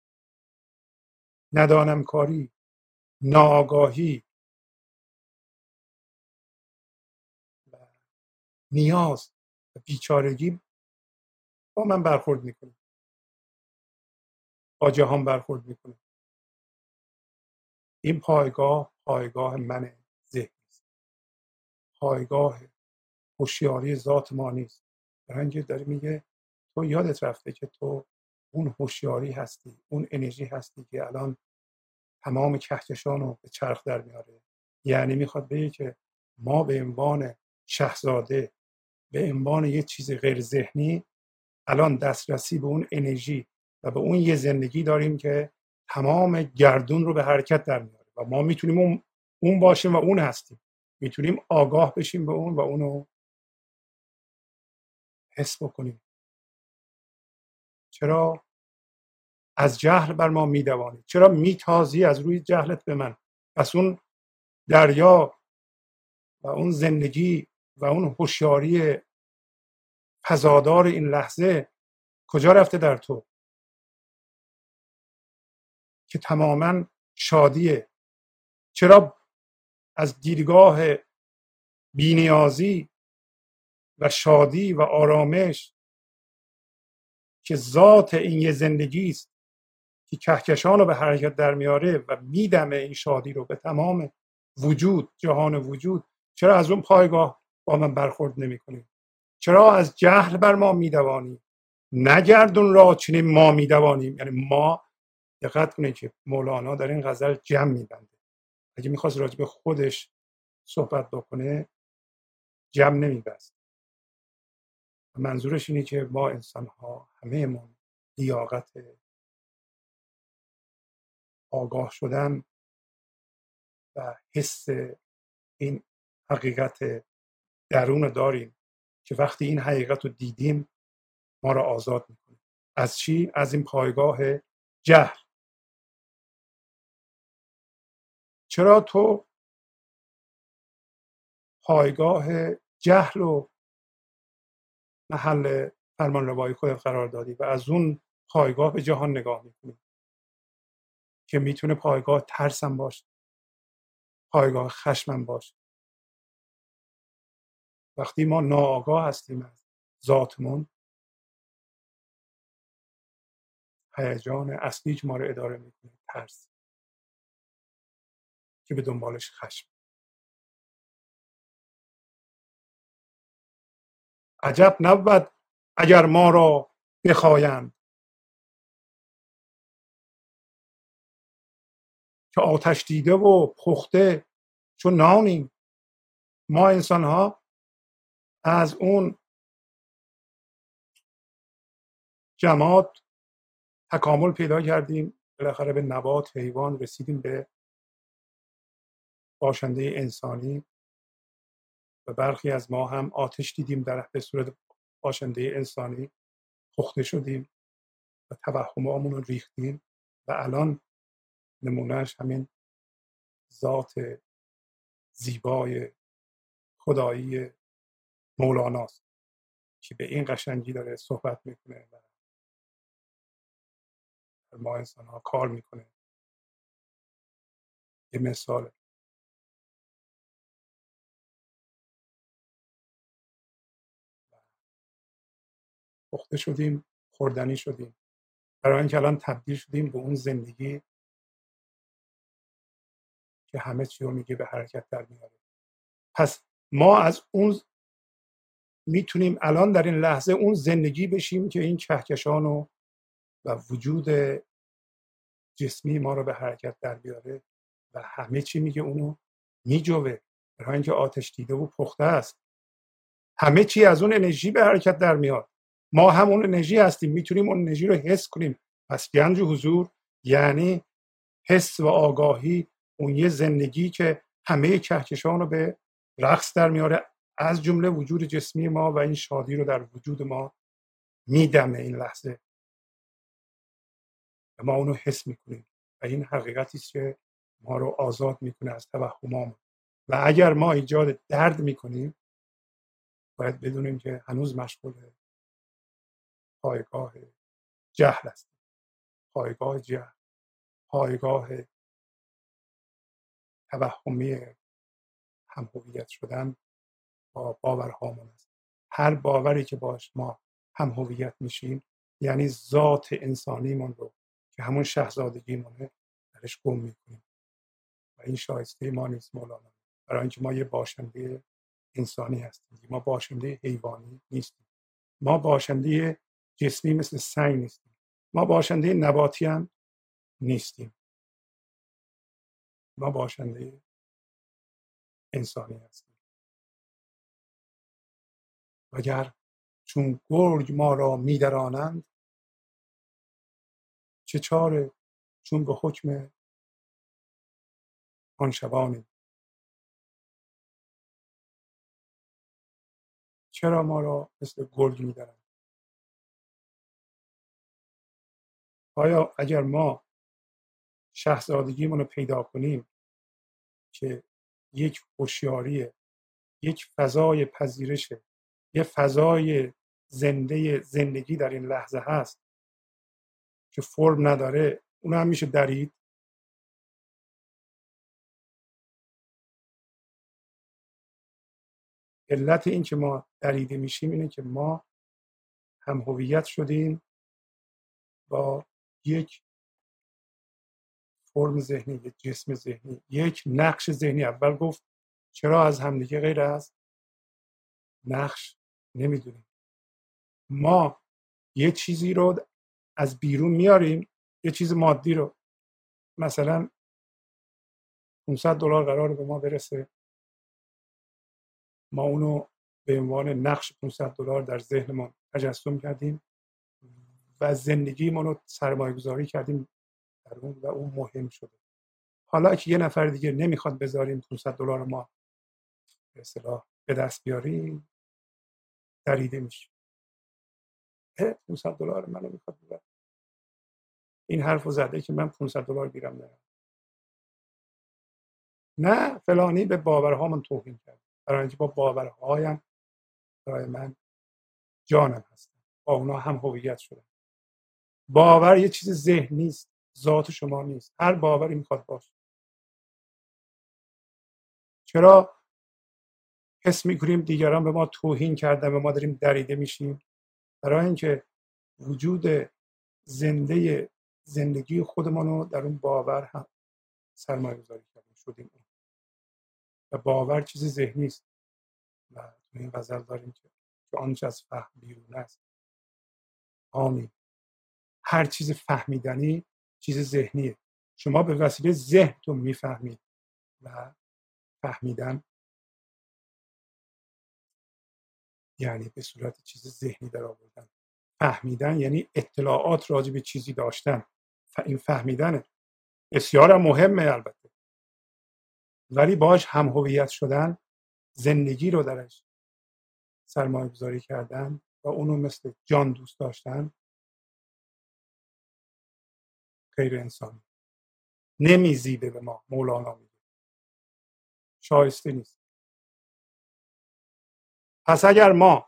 ندانم کاری، ناآگاهی و نیاز و بیچارگی با من برخورد میکنی، با جهان برخورد میکنی؟ این پایگاه پایگاه من ذهنی است، پایگاه هوشیاری ذات ما نیست. برای اینکه داره میگه تو یادت رفته که تو اون هوشیاری هستی، اون انرژی هستی که الان تمام کهکشان رو به چرخ در میاره. یعنی میخواد بگه که ما به عنوان شهزاده، به عنوان یه چیز غیر ذهنی الان دسترسی به اون انرژی و به اون یه زندگی داریم که تمام گردون رو به حرکت در میاره و ما میتونیم اون, اون باشیم و اون هستیم، میتونیم آگاه بشیم به اون و اونو حس بکنیم. چرا از جهل بر ما میدوانی؟ چرا میتازی از روی جهلت به من؟ پس اون دریا و اون زندگی و اون هوشیاری فضادار این لحظه کجا رفته در تو که تماما شادیه؟ چرا از دیدگاه بی‌نیازی و شادی و آرامش که ذات این یه زندگی است که کهکشان رو به حرکت در میاره و میدمه این شادی رو به تمام وجود، جهان وجود، چرا از اون پایگاه با من برخورد نمی کنی؟ چرا از جهل بر ما میدوانی؟ نگردون را چنین ما میدوانیم. یعنی ما، دقت کنید که مولانا در این غزل جمع میبنده. اگه میخواست راجع به خودش صحبت بکنه جمع نمیبست. منظورش اینه که ما انسان ها همه من لیاقت آگاه شدن و حس این حقیقت درون داریم که وقتی این حقیقت رو دیدیم ما را آزاد میکنه. از چی؟ از این پایگاه جهل. چرا تو پایگاه جهل و محل فرمانروایی خودت قرار دادی و از اون پایگاه به جهان نگاه میکنی که میتونه پایگاه ترسم باشه، پایگاه خشمم باشه، وقتی ما ناآگاه هستیم از ذاتمون، هیجان اصلی که ما رو اداره میکنه ترس، که به دنبالش خشم. عجب نبود اگر ما را بخواهند، که آتش دیده و پخته چون نانیم. ما انسان ها از اون جماد تکامل پیدا کردیم، بالاخره به نبات، حیوان رسیدیم، به باشنده انسانی و برخی از ما هم آتش دیدیم در به صورت باشنده انسانی، پخته شدیم و توهمامون رو ریختیم و الان نمونهش همین ذات زیبای خدایی مولاناست که به این قشنگی داره صحبت میکنه و ما انسان ها کار میکنه. یه مثال، پخته شدیم، خوردنی شدیم، برای اینکه الان تبدیل شدیم به اون زندگی که همه چی رو میگه به حرکت در میاره. پس ما از اون میتونیم الان در این لحظه اون زندگی بشیم که این کهکشان و و وجود جسمی ما رو به حرکت در بیاره و همه چی میگه اونو میجوه، برای اینکه آتش دیده و پخته است. همه چی از اون انرژی به حرکت در میاد. ما هم اون انرژی هستیم، میتونیم اون انرژی رو حس کنیم. پس گنج حضور یعنی حس و آگاهی، اون یه زندگی که همه کهکشان رو به رقص در میاره، از جمله وجود جسمی ما، و این شادی رو در وجود ما میدمه این لحظه و ما اونو حس میکنیم و این حقیقتی است که ما رو آزاد میکنه از توهمامون. و اگر ما ایجاد درد میکنیم، باید بدونیم که هنوز مشغول پایگاه جهل هستیم. پایگاه جهل، پایگاه توهمی هم هویت شدن با باورهامون است. هر باوری که باش ما هم هویت میشیم، یعنی ذات انسانیمون رو که همون شاهزادگیمونه درش گم میکنیم و این شایسته ما نیست مولانا. برای اینکه ما یه باشنده انسانی هستیم، ما باشنده حیوانی نیستیم، ما باشنده جسمی مثل سنگ نیستیم، ما باشنده نباتی هم نیستیم، ما باشنده انسانی هستیم. وگر چون گرگ ما را میدرانند، چه چاره چون به حکم آن شبانیم. چرا ما را مثل گرگ میدارند؟ آیا اگر ما شاهزادگیمون رو پیدا کنیم که یک هوشیاری، یک فضای پذیرشه، یک فضای زنده زندگی در این لحظه هست که فرم نداره، اون هم میشه درید؟ علت این که ما دریده میشیم اینه که ما هم هویت شدیم با یک فرم ذهنی، یک جسم ذهنی، یک نقش ذهنی. اول گفت چرا از همدیگه غیر از نقش نمیدونیم. ما یه چیزی رو از بیرون میاریم، یه چیز مادی رو، مثلا پانصد دلار قراره به ما برسه، ما اونو به عنوان نقش پانصد دلار در ذهنمون تجسم کردیم و زندگیمون رو سرمایه گذاری کردیم در اون و اون مهم شده. حالا که یه نفر دیگه نمیخواد بذاریم پانصد دلار ما به اصطلاح به دست بیاریم، دریده میشه. پانصد دلار منو میخواد ببره. این حرفو زده که من پانصد دلار گیرم دارم. نه، فلانی به باورهامون توهین کرد، برای اینکه با باورهایم برای من جانم هستن، با اونا هم هویت شدم. باور یه چیز ذهنی است، ذات شما نیست. هر باوری میخواد باشه. چرا حس میکنیم دیگران به ما توهین کردن و ما داریم دریده میشیم، برای اینکه وجود زنده زندگی خودمان رو در اون باور هم سرمایه گذاری کردیم شدیم. و باور چیز ذهنی است و تو این غزل داریم که آنچه از فهم بیرون است آنی. هر چیز فهمیدنی چیز ذهنیه. شما به وسیله ذهنتون میفهمید و فهمیدن یعنی به صورت چیز ذهنی در آوردن. فهمیدن یعنی اطلاعات راجع به چیزی داشتن. این فهمیدنه بسیار مهمه البته، ولی باش هم هویت شدن، زندگی رو درش سرمایه گذاری کردن و اونو مثل جان دوست داشتن غیر انسانی. نمیزیده به ما، مولانا میگه شایسته نیست. پس اگر ما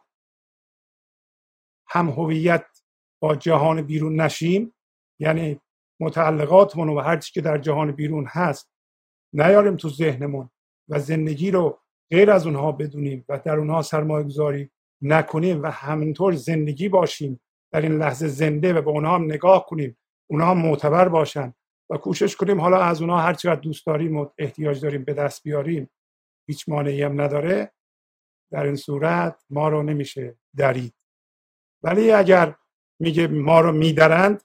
هم هویت با جهان بیرون نشیم، یعنی متعلقاتمون و هر چی که در جهان بیرون هست نیاریم تو ذهنمون و زندگی رو غیر از اونها بدونیم و در اونها سرمایه گذاری نکنیم و همینطور زندگی باشیم در این لحظه زنده و به اونها هم نگاه کنیم، اونها هم معتبر باشن و کوشش کنیم حالا از اونها هر چقدر دوست داریم و احتیاج داریم به دست بیاریم، هیچ مانعی هم نداره، در این صورت ما رو نمیشه درید. ولی اگر میگه ما رو میدرند،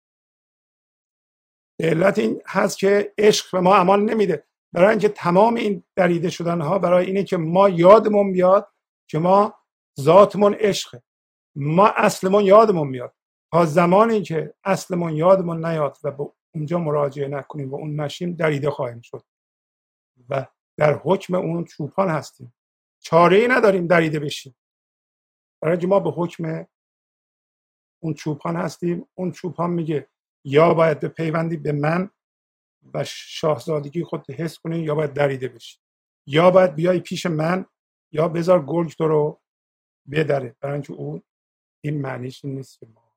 علت این هست که عشق به ما امان نمیده. برای اینکه تمام این دریده شدن ها برای اینه که ما یادمون بیاد که ما ذاتمون عشقه، ما اصلمون یادمون میاد. تا زمانی که اصلمون یادمون نیاد و به اونجا مراجعه نکنیم و اون نشیم دریده خواهیم شد و در حکم اون چوپان هستیم، چاره ای نداریم دریده بشیم، برای اینکه ما به حکم اون چوپان هستیم. اون چوپان میگه یا باید به پیوندی به من و شاهزادگی خود حس کنی یا باید دریده بشی، یا باید بیای پیش من یا بذار گرگ تو رو بدره. برای اینکه اون این معنیش نیست که ما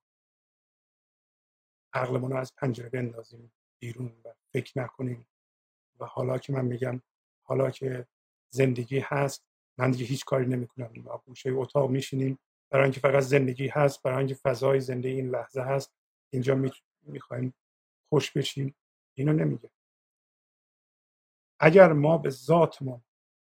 عقلمون رو از پنجره بندازیم بیرون و فکر نکنیم و حالا که من میگم حالا که زندگی هست من دیگه هیچ کاری نمیکنم، ما گوشه اتاق میشینیم برای اینکه فقط زندگی هست، برای اینکه فضای زندگی این لحظه هست، اینجا میخوایم خوش بشیم. اینو نمیگه. اگر ما به ذاتمون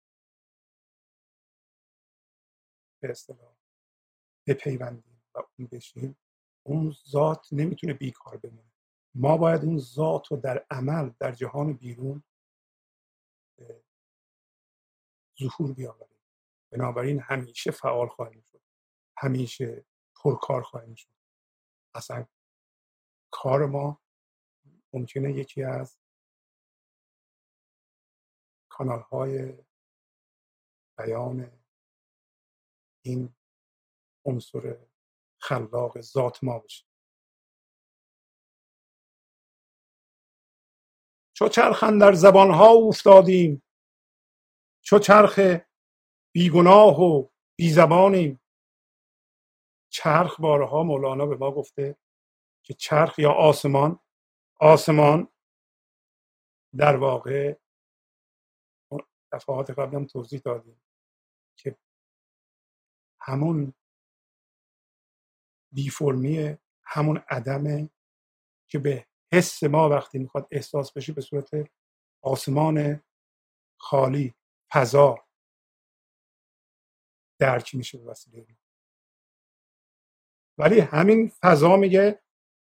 به اصطلاح بپیوندیم و اون بشیم، اون ذات نمیتونه بیکار بمونه. ما باید اون ذات رو در عمل در جهان بیرون ظهور بیاوریم. بنابراین همیشه فعال خواهیم شد، همیشه پرکار خواهیم شد. اصلا کار ما ممکنه یکی از کانال های بیان این عنصر خلاق ذات ما بشه. چو چرخ اندر زبان ها افتادیم، چو چرخ بیگناه و بی زبانیم. چرخ بارها مولانا به ما گفته که چرخ یا آسمان، آسمان در واقع دفعات قبلم توضیح دادیم که همون بی فرمیه، همون عدمه که به حس ما وقتی میخواد احساس بشه به صورت آسمان خالی، فضا درک میشه به وسیله ما. ولی همین فضا میگه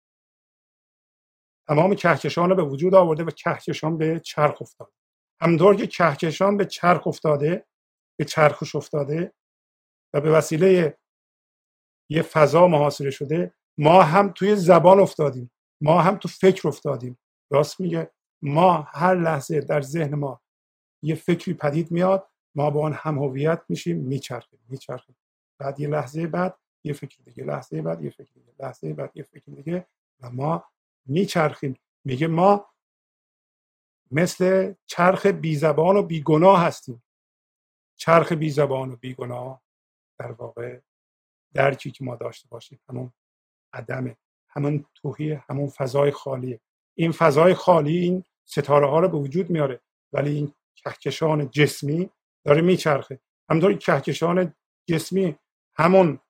تمام کهکشان رو به وجود آورده و کهکشان به چرخ افتاده. همونطور که کهکشان به چرخ افتاده، به چرخش افتاده و به وسیله یه فضا محاصره شده، ما هم توی زبان افتادیم، ما هم تو فکر افتادیم. راست میگه، ما هر لحظه در ذهن ما یه فکری پدید میاد، ما با آن هم هویت میشیم، میچرخیم میچرخیم بعد یه لحظه بعد یه فکر دیگه، لحظه بعد یه فکر دیگه، لحظه بعد یه فکر دیگه و ما میچرخیم. میگه ما مثل چرخ بی زبان و بی گناه هستیم. چرخ بی زبان و بی گناه در واقع درکی که ما داشته باشیم همون عدمه، همون توهی، همون فضای خالیه. این فضای خالی این ستاره ها رو به وجود میاره، ولی این کهکشان جسمی داره میچرخه. همونطور کهکشان جسمی همون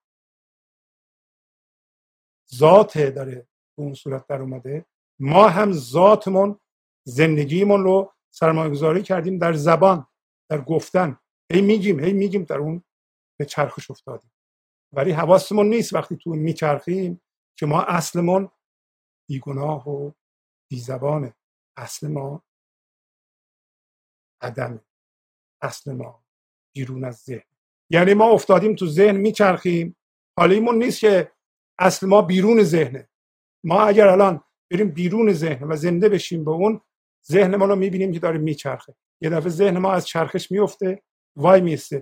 ذات داره به اون صورت در اومده، ما هم ذاتمون زندگیمون رو سرمایه گذاری کردیم در زبان، در گفتن، هی میگیم هی میگیم در اون به چرخش افتادیم، ولی حواسمون نیست وقتی تو اون میچرخیم که ما اصلمون بیگناه و بی زبانه، اصل ما عدمه، اصل ما بیرون از ذهن. یعنی ما افتادیم تو ذهن میچرخیم، حالیمون نیست که اصل ما بیرون ذهنه. ما اگر الان بریم بیرون ذهن و زنده بشیم به اون ذهن ما رو میبینیم که داره میچرخه، یه دفعه ذهن ما از چرخش میفته، وای میسته،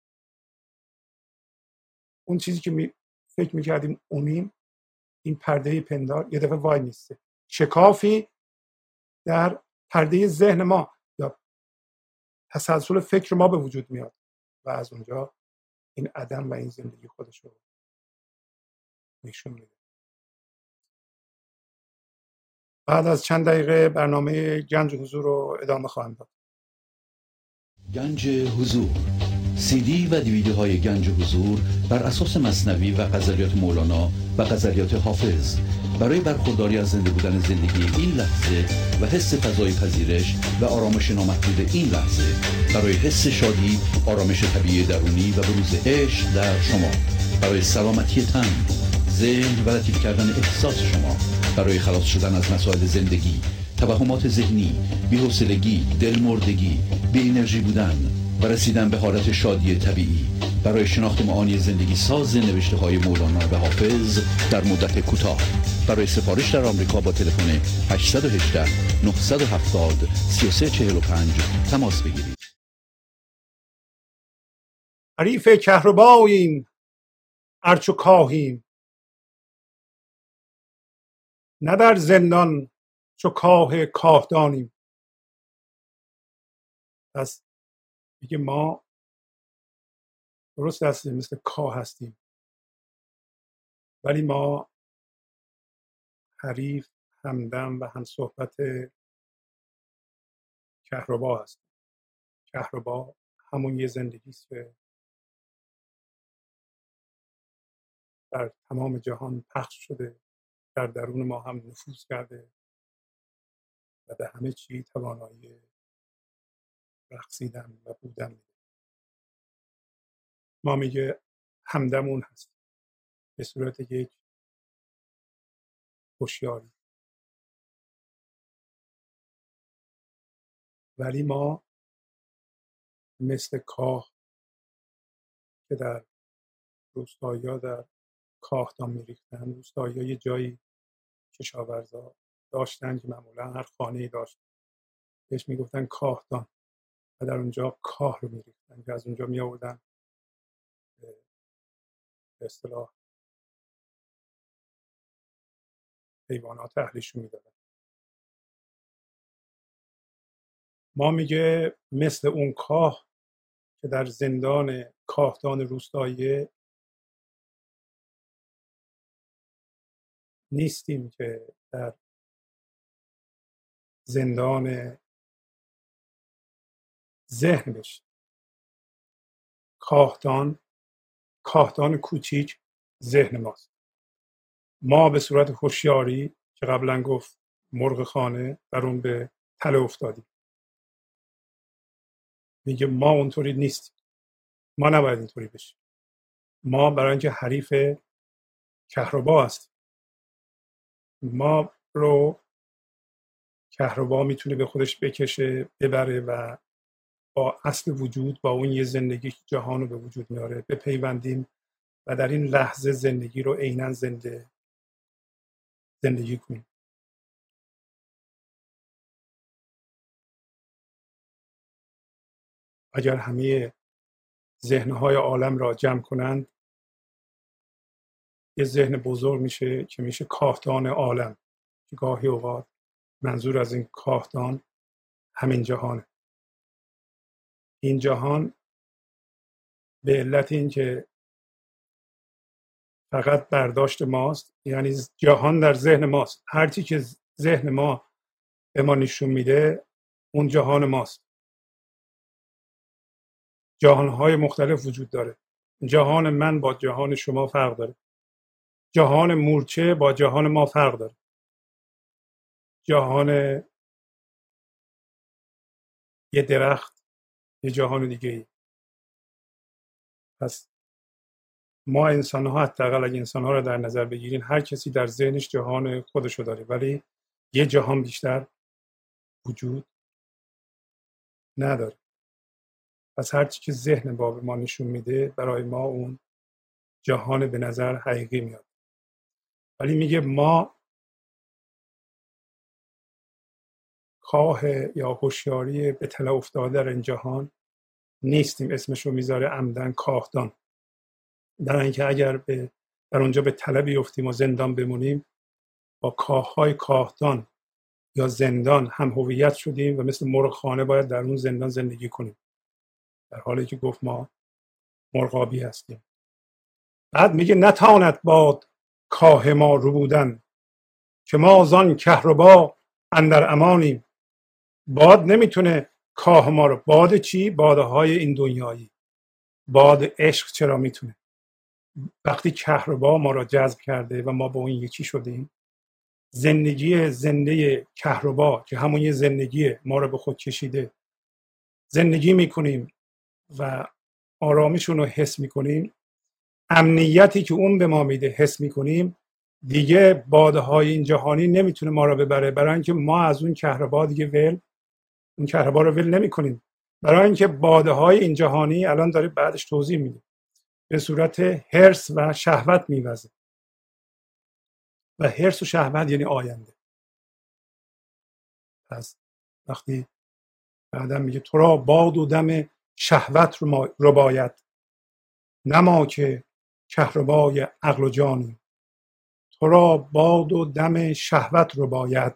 اون چیزی که می فکر میکردیم اونیم، این پرده پندار یه دفعه وای میسته، شکافی در پرده ذهن ما یا تسلسل فکر ما به وجود میاد و از اونجا این عدم و این زندگی خودش رو نشون میده. بعد از چند دقیقه برنامه گنج حضور رو ادامه خواهم داد. گنج حضور، سی دی و دیویدیو های گنج حضور بر اساس مثنوی و غزلیات مولانا و غزلیات حافظ برای برخورداری از زنده بودن زندگی این لحظه و حس فضای پذیرش و آرامش نامحدود این لحظه، برای حس شادی، آرامش طبیعی درونی و بروز عشق در شما، برای سلامتی تن، ذهن و لطیف کردن احساس شما، برای خلاص شدن از مسائل زندگی، توهمات ذهنی، بی‌حوصلگی، دلمردگی، بی انرژی بودن و رسیدن به حالت شادی طبیعی، برای شناخت معانی زندگی ساز نوشته های مولانا و حافظ در مدت کوتاه. برای سفارش در آمریکا با تلفن هشت یک هشت نه هفت صفر سه سه چهار پنج تماس بگیرید. حریف کهرباییم ارچو کاهیم، نه در زندان چو کاه کاهدانیم. پس میگه ما درست هستیم مثل کاه هستیم، ولی ما حریف، همدم و هم صحبت کهربا هستیم. کهربا همون یه زندگی است که در تمام جهان پخش شده، در درون ما هم نفوذ کرده و به همه چی توانایی رقصیدن و بودن میده. ما میگه همدمون هست به صورت یک هوشیاری، ولی ما مثل کاه که در روستایا در کاهدان میریختن، روستایا یه جایی کشاورزا داشتن که معمولا هر خانه‌ای داشت، بهش میگفتن کاهدان و در اونجا کاه رو میریختن که از اونجا می آوردن به اصطلاح حیوانات اهلیشون میدادن. ما میگه مثل اون کاه که در زندان کاهدان روستایی نیستیم که در زندان ذهن بشیم. کاهدان کاهدان کوچیک ذهن ماست. ما به صورت هوشیاری که قبلا گفت مرغ خانه در اون به تله افتادیم. میگه ما اونطوری نیستیم، ما نباید اینطوری بشیم. ما برای اینکه حریف کهربا هستیم، ما رو کهربا میتونه به خودش بکشه، ببره و با اصل وجود، با اون یه زندگی که جهان رو به وجود میاره بپیوندیم و در این لحظه زندگی رو عیناً زنده زندگی کنیم. اگر همه ذهنهای عالم را جمع کنند یه ذهن بزرگ میشه که میشه کاهدان عالم، که گاهی اوقات منظور از این کاهدان همین جهانه. این جهان به علت این که فقط برداشت ماست، یعنی جهان در ذهن ماست، هرچی که ذهن ما به ما نشون میده اون جهان ماست. جهانهای مختلف وجود داره. جهان من با جهان شما فرق داره. جهان مورچه با جهان ما فرق داره. جهان یه درخت یه جهان دیگه ای. پس ما انسان ها، حداقل اگه انسان ها رو در نظر بگیرین، هر کسی در ذهنش جهان خودشو داره، ولی یه جهان بیشتر وجود نداره. پس هر چی که ذهن با به ما نشون میده برای ما اون جهان به نظر حقیقی میاد. ولی میگه ما کاه یا هوشیاری به طلا افتاده در این جهان نیستیم. اسمش رو میذاره عمدن کاهدان. در اینکه اگر به در اونجا به طلا بیفتیم و زندان بمونیم، با کاههای کاهدان یا زندان هم هویت شدیم و مثل مرغ خانه باید در اون زندان زندگی کنیم، در حالی که گفت ما مرغابی هستیم. بعد میگه نتاند باد کاه ما ربودن، که ما زان کهربا اندر امانیم. باد نمیتونه کاه ما رو. باد چی؟ باده های این دنیایی. باد عشق چرا میتونه؟ وقتی کهربا ما را جذب کرده و ما با اون یکی شدیم، زندگی زنده کهربا که همون یه زندگی ما را به خود کشیده، زندگی میکنیم و آرامشون رو حس میکنیم. امنیتی که اون به ما میده حس میکنیم. دیگه باده های این جهانی نمیتونه ما را ببره، برای اینکه ما از اون کهربا دیگه ول اون کهربا رو ول نمیکنیم. برای اینکه باده های این جهانی الان داره بعدش توضیح میده به صورت هرس و شهوت میوزه، و هرس و شهوت یعنی آینده. پس وقتی بعدم میگه تو را باد و دم شهوت رو باید، نما که کهربای عقل و جانی. تو را باد و دم شهوت رو باید.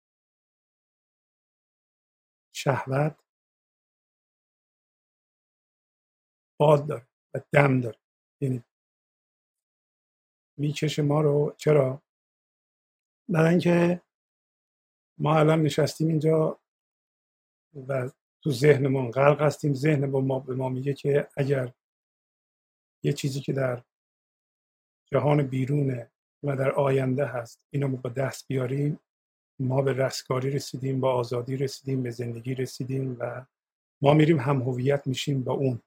شهوت باد داره و دم داره، یعنی میکشه ما رو. چرا؟ برای اینکه ما الان نشستیم اینجا و تو ذهنمون غرق هستیم. ذهن با ما به ما میگه که اگر یه چیزی که در جهان بیرونه و در آینده هست اینو با دست بیاریم، ما به رستگاری رسیدیم، با آزادی رسیدیم، به زندگی رسیدیم و ما میریم هم هویت میشیم با اون.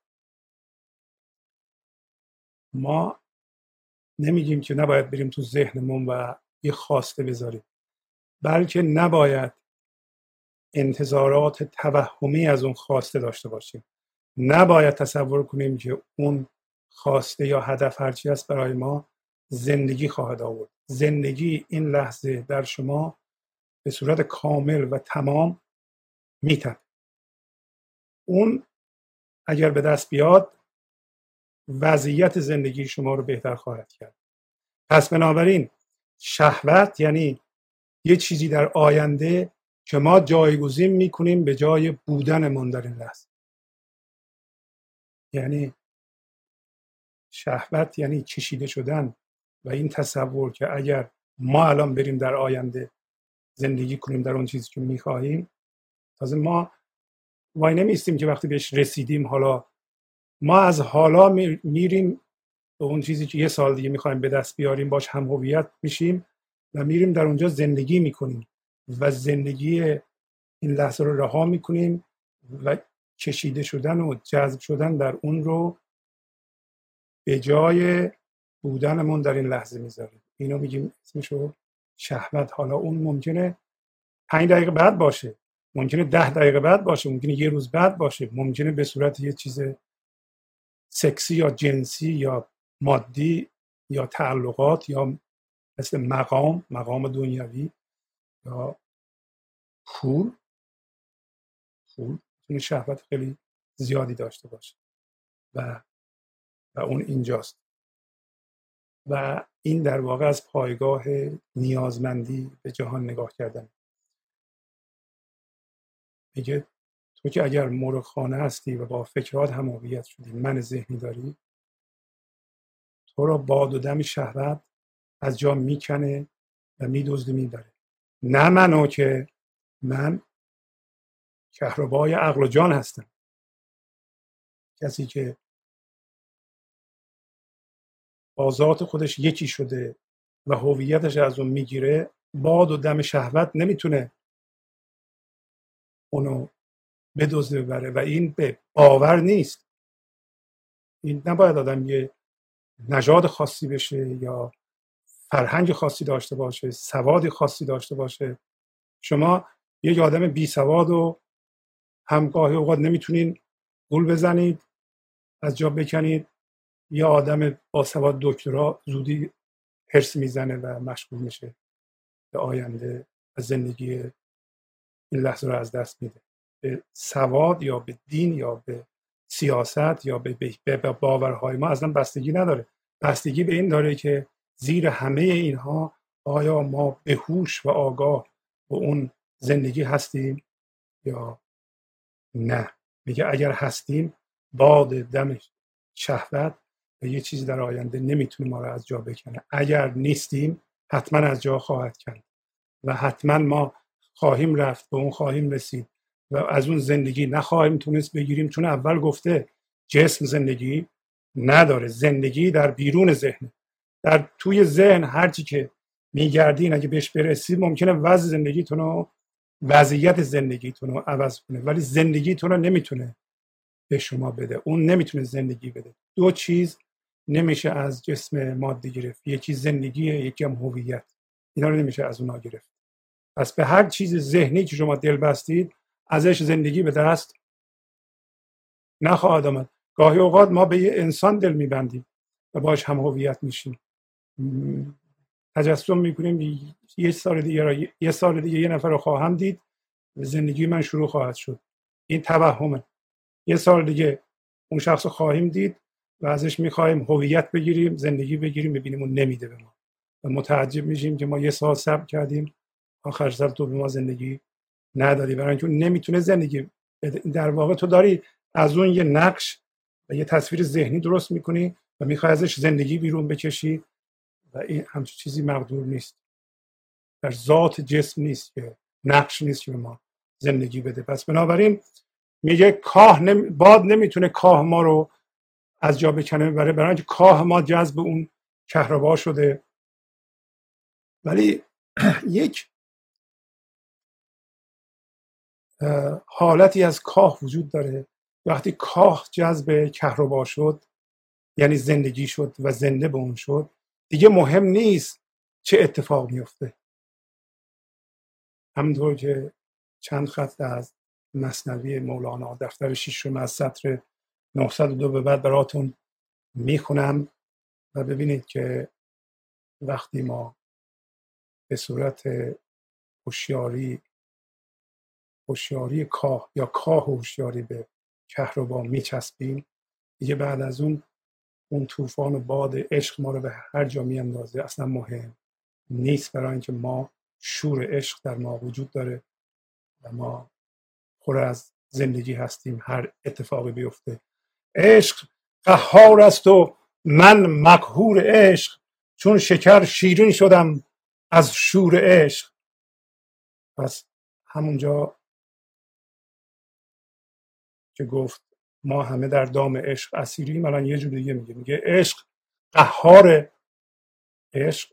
ما نمیگیم که نباید بریم تو ذهنمون و یه خواسته بذاریم، بلکه نباید انتظارات توهمی از اون خواسته داشته باشیم. نباید تصور کنیم که اون خواسته یا هدف هرچی هست برای ما زندگی خواهد آورد. زندگی این لحظه در شما به صورت کامل و تمام میتن. اون اگر به دست بیاد وضعیت زندگی شما رو بهتر خواهد کرد. پس بنابراین شهوت یعنی یه چیزی در آینده که ما جایگزین میکنیم به جای بودنمون در این لحظه. یعنی شهوت یعنی کشیده شدن و این تصور که اگر ما الان بریم در آینده زندگی کنیم در اون چیزی که میخواهیم، تازه ما وای نمیستیم که وقتی بهش رسیدیم حالا ما از حالا میریم به اون چیزی که یه سال دیگه میخوایم به دست بیاریم، باش هم هویت میشیم و میریم در اونجا زندگی میکنیم و زندگی این لحظه رو رها میکنیم و کشیده شدن و جذب شدن در اون رو به جای بودنمون در این لحظه میذاریم. اینو میگیم اسمشو شهوت. حالا اون ممکنه پنج دقیقه بعد باشه، ممکنه ده دقیقه بعد باشه، ممکنه یه روز بعد باشه، ممکنه به صورت یه چیز سکسی یا جنسی یا مادی یا تعلقات یا مثل مقام مقام دنیوی یا پول. پول میتونه شهوت خیلی زیادی داشته باشه و و اون اینجاست. و این در واقع از پایگاه نیازمندی به جهان نگاه کردن. میگه تو که اگر مرغ خانه هستی و با فکرات هم هویت شدی، من ذهنی داری، تو را باد و دم شهوت از جا میکنه و میدزده میبره. نه منو که من کهربای عقل و جان هستم کسی که با ذات خودش یکی شده و هویتش از اون میگیره، باد و دم شهوت نمیتونه اونو بدزده ببره و این به باور نیست. این نباید آدم یه نژاد خاصی بشه یا فرهنگ خاصی داشته باشه، سوادی خاصی داشته باشه. شما یک آدم بی سواد و هم گاهی اوقات نمیتونین گول بزنید، از جا بکنید. یا آدم با سواد دکترا زودی هرس میزنه و مشغول میشه به آینده و زندگی این لحظه رو از دست میده. به سواد یا به دین یا به سیاست یا به, به, به باورهای ما اصلا بستگی نداره. بستگی به این داره که زیر همه اینها آیا ما به هوش و آگاه و اون زندگی هستیم یا نه. میگه اگر هستیم، باد دم شهوت و یه چیزی در آینده نمیتونه ما رو از جا بکنه. اگر نیستیم، حتما از جا خواهد کند و حتما ما خواهیم رفت، به اون خواهیم رسید و از اون زندگی نخواهیم تونست بگیریم، چون اول گفته جسم زندگی نداره. زندگی در بیرون ذهن، در توی ذهن هرچی که میگردین اگه بهش برسید ممکنه وضع زندگیتون رو، وضعیت زندگیتون رو عوض کنه، ولی زندگیتون رو نمیتونه به شما بده. اون نمیتونه زندگی بده. دو چیز نمیشه از جسم مادی گرفت، یکی زندگیه، یکی هم هویت. اینا رو نمیشه از اونها گرفت. پس به هر چیز ذهنی که شما دل بستید ازش زندگی به دست نخواهد آمد. گاهی اوقات ما به یه انسان دل میبندیم و باش هم هویت میشیم، تجسم میکنیم یه سال دیگه یه سال دیگه یه نفر رو خواهم دید، زندگی من شروع خواهد شد. این توهمه. یه سال دیگه اون شخص رو خواهیم دید و ازش میخوایم هویت بگیریم، زندگی بگیریم، ببینیم اون نمیده به ما و متعجب میشیم که ما یه سال صبر کردیم، آخر سر تو به ما زندگی ندادی، برای اینکه نمیتونه زندگی بده. در واقع تو داری از اون یه نقش و یه تصویر ذهنی درست میکنی و میخوای ازش زندگی بیرون بکشی و این همچین چیزی مقدور نیست. در ذات جسم نیست که نقش نیست که به ما زندگی بده. پس بنابراین میگه کاه نمی... باد نمیتونه کاه ما رو از جا بکنه ببره، برای اینکه کاه ما جذب اون کهربا شده. ولی یک حالتی از کاه وجود داره. وقتی کاه جذب کهربا شد، یعنی زندگی شد و زنده به اون شد، دیگه مهم نیست چه اتفاق میفته. همونطور که چند خط از مثنوی مولانا دفتر ششم از سطر نهصد و دو به بعد براتون میخونم و ببینید که وقتی ما به صورت هوشیاری هوشیاری کاه یا کاه هوشیاری به کهربا میچسبیم، دیگه بعد از اون اون طوفان و باد عشق ما رو به هر جا میاندازه. اصلا مهم نیست، برای اینکه ما شور عشق در ما وجود داره و ما پر از زندگی هستیم هر اتفاقی بیفته. عشق قهار است و من مقهور عشق، چون شکر شیرین شدم از شور عشق. پس همونجا که گفت ما همه در دام عشق اسیریم، الان یه جور دیگه میگه میگه عشق قهار، عشق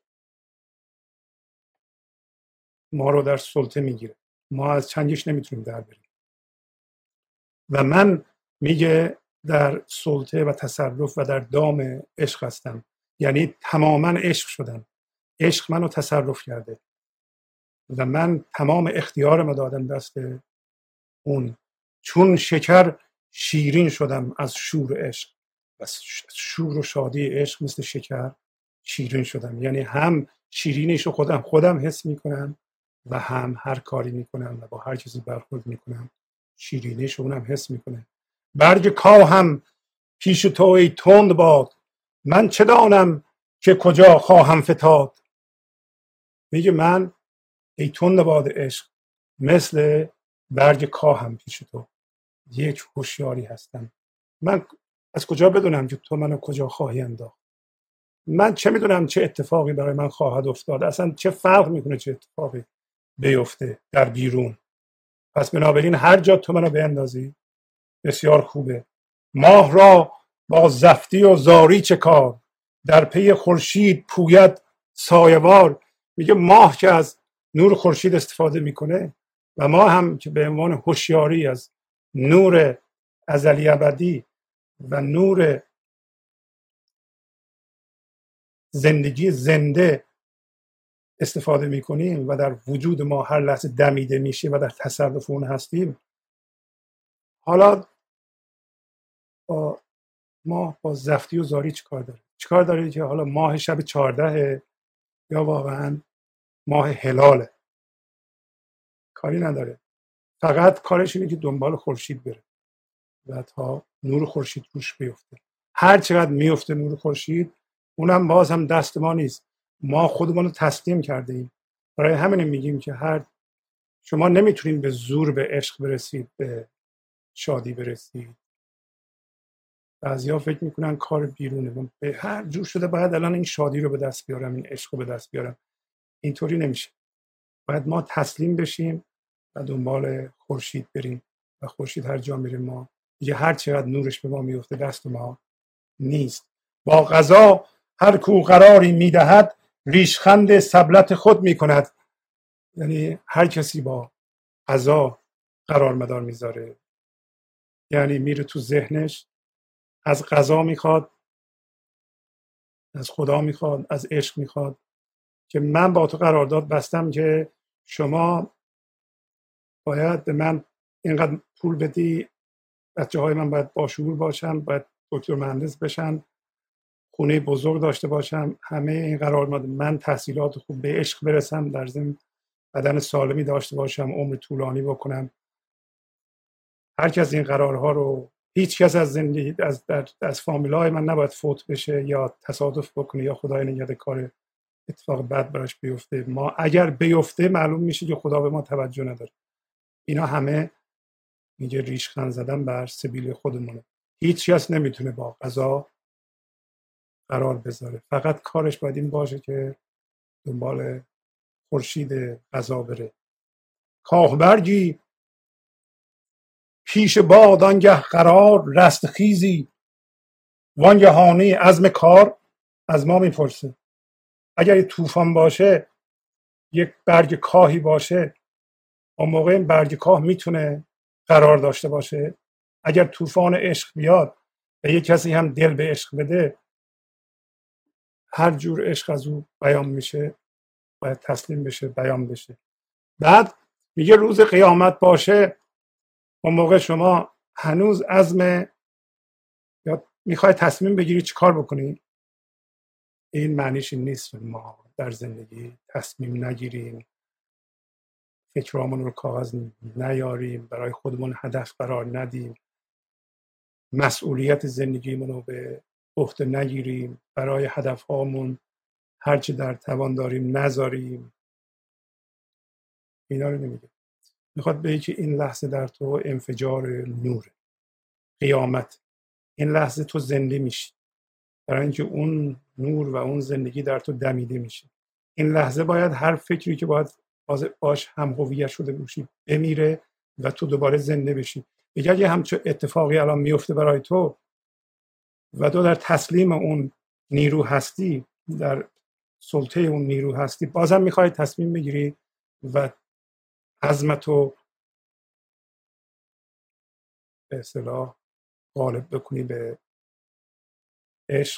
ما رو در سلطه میگیره، ما از چنگش نمیتونیم در بریم و من میگه در سلطه و تصرف و در دام عشق هستم، یعنی تماما عشق شدم. عشق منو تصرف کرده و من تمام اختیارم دادم دست اون، چون شکر شیرین شدم از شور عشق. بس شور و شادی عشق مثل شکر شیرین شدم، یعنی هم شیرینیشو خودم خودم حس میکنم و هم هر کاری میکنم و با هر چیزی برخورد میکنم شیرینیشو اونم حس میکنه. برگ کاهم پیش تو ای تند باد، من چه دانم که کجا خواهم فتاد. میگه من ای تند باد عشق مثل برگ کاهم پیش تو، یک هوشیاری هستم. من از کجا بدونم که تو منو کجا خواهی انداخت؟ من چه میدونم چه اتفاقی برای من خواهد افتاد؟ اصلا چه فرق میکنه چه اتفاقی بیفته در بیرون؟ پس بنابراین هر جا تو منو بیندازی بسیار خوبه، ماه را با زفتی و زاری چه کار، در پی خورشید پوید سایه‌وار. میگه ماه که از نور خورشید استفاده میکنه و ما هم که به عنوان هوشیاری از نور ازلی ابدی و نور زندگی زنده استفاده میکنیم و در وجود ما هر لحظه دمیده میشه و در تصرف اون هستیم، حالا با ماه با زفتی و زاری چیکار داره؟ چیکار داره که حالا ماه شب چهارده یا واقعا ماه هلاله؟ کاری نداره، فقط کارش اینه که دنبال خورشید بره و تا نور خورشید روش بیفته. هر چقدر میفته نور خورشید، اونم باز هم دست ما نیست، ما خودمون رو تسلیم کرده ایم. برای همین میگیم که هر شما نمیتونید به زور به عشق برسید، به شادی برسید. بعضیا فکر میکنن کار بیرونه، من به هر جور شده باید الان این شادی رو به دست بیارم، این عشق رو به دست بیارم. اینطوری نمیشه. باید ما تسلیم بشیم و دنبال خورشید بریم و خورشید هر جا میره ما دیگه هر چقدر نورش به ما میفته دست ما نیست. با قضا هر کو قراری میدهد، ریشخند سبلت خود میکند. یعنی هر کسی با قضا قرار مدار میذاره، یعنی میره تو ذهنش از قضا میخواد، از خدا میخواد، از عشق میخواد که من با تو قرارداد بستم که شما باید به من اینقدر پول بدی، بچه های من باید باشعور باشن، باید دکتر مهندس بشن، خونه بزرگ داشته باشم، همه این قرارداد، من تحصیلات خوب، به عشق برسم، در ضمن بدن سالمی داشته باشم، عمر طولانی بکنم. هر کس این قرارها رو، هیچ کس از زندگی از از فامیلای من نباید فوت بشه یا تصادف بکنه یا خدای نگهدار کار اتفاق بد براش بیفته. ما اگر بیفته معلوم میشه که خدا به ما توجه نداره. اینا همه میگه ریشخند زدن بر سبیل خودمونه. هیچ کس نمیتونه با قضا قرار بذاره، فقط کارش باید این باشه که دنبال خورشید قضا بره. کاهبرگی پیش باد آنگه قرار، رستخیزی وانگهانی عزم کار. از ما میپرسه اگر یه طوفان باشه، یک برگ کاهی باشه، اون موقع این برگ کاه میتونه قرار داشته باشه؟ اگر طوفان عشق بیاد و یک کسی هم دل به عشق بده، هر جور عشق از او بیان میشه، باید تسلیم بشه، بیان بشه. بعد میگه روز قیامت باشه، اون موقع شما هنوز عزم یا میخوای تصمیم بگیری چی کار بکنی. این معنیش نیست ما در زندگی تصمیم نگیریم، فکرامون رو کاغذ نیاریم، برای خودمون هدف قرار ندیم، مسئولیت زندگیمون رو به عهده نگیریم، برای هدفهامون هرچی در توان داریم نذاریم. اینا رو نمیگه. میخواد بگه که این لحظه در تو انفجار نور، قیامت. این لحظه تو زنده میشی، برای اینکه اون نور و اون زندگی در تو دمیده میشه. این لحظه باید هر فکری که باید باش هم هویت شده باشی بمیره و تو دوباره زنده بشی. اگر یه همچون اتفاقی الان میفته برای تو و تو در تسلیم اون نیرو هستی، در سلطه اون نیرو هستی، بازم میخوای تصمیم بگیری و عزمتو به اصطلاح غالب بکنی به عشق.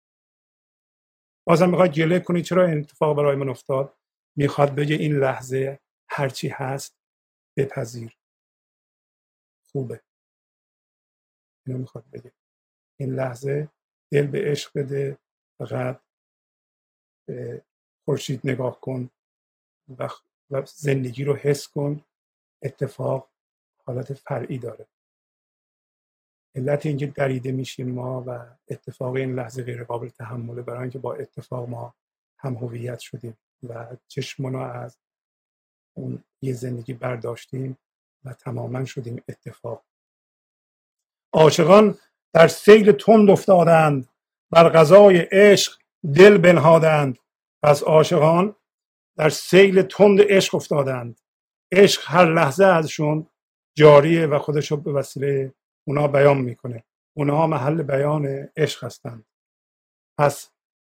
بازم میخوای گله کنی چرا این اتفاق برای من افتاد. میخواد بگه این لحظه هرچی هست بپذیر، خوبه. اینو میخواد بگه. این لحظه دل به عشق بده، فقط به خورشید نگاه کن و زندگی رو حس کن. اتفاق حالت فرعی داره. علت اینکه دریده میشیم ما و اتفاق این لحظه غیر قابل تحمله، برای اینکه با اتفاق ما هم هویت شدیم و چشمونو از اون یه زندگی برداشتیم و تماما شدیم اتفاق. عاشقان در سیل تند افتادند، بر غذای عشق دل بنهادند. پس عاشقان در سیل تند عشق افتادند. عشق هر لحظه ازشون جاریه و خودشو به وسیله اونا بیان میکنه. اونها محل بیان عشق هستند. پس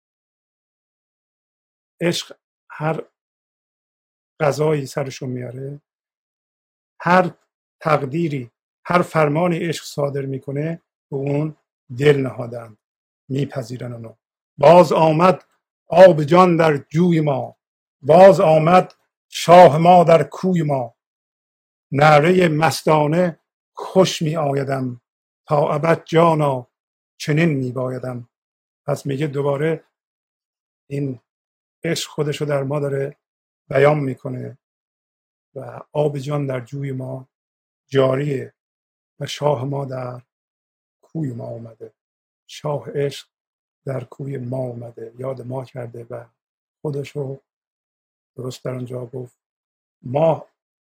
عشق هر قضایی سرشون میاره، هر تقدیری، هر فرمانی عشق صادر میکنه به اون دل نهادند، میپذیرن اونو. باز آمد آب جان در جوی ما، باز آمد شاه ما در کوی ما. نعره مستانه خوش می آیدم، تا ابد جانا چنین می بایدم. پس میگه دوباره این عشق خودشو در ما داره بیان میکنه و آب جان در جوی ما جاریه و شاه ما در کوی ما اومده. شاه عشق در کوی ما اومده، یاد ما کرده و خودشو درست در اونجا گفت ما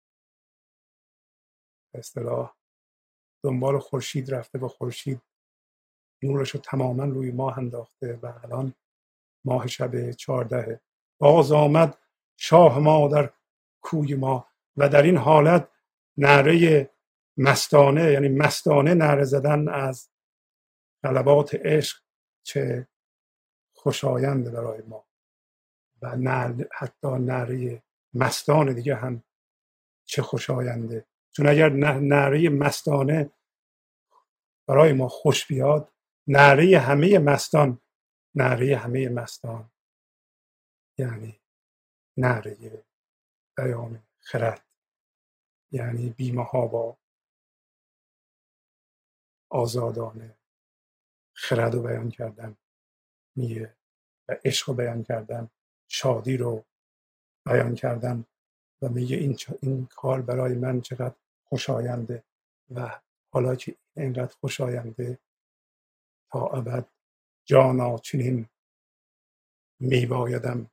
به اصطلاح دنبال خورشید رفته و خورشید نورشو تماما روی ماه انداخته و الان ماه شب چهاردهه. باز آمد شاه ما در کوی ما. و در این حالت نعره مستانه، یعنی مستانه نعره زدن از طلبات عشق چه خوشاینده برای ما. و نعره، حتی نعره مستان دیگه هم چه خوشاینده. چون اگر نعره مستانه برای ما خوش بیاد، نعره همه مستان، نعره همه مستان یعنی نعره بیان خرد، یعنی بی‌محابا آزادانه خرد رو بیان کردن میگه و عشق رو بیان کردن، شادی رو بیان کردن و میگه این این کار برای من چقدر خوشاینده و حالا که اینقدر خوشاینده تا ابد جانا چنین میبایدم.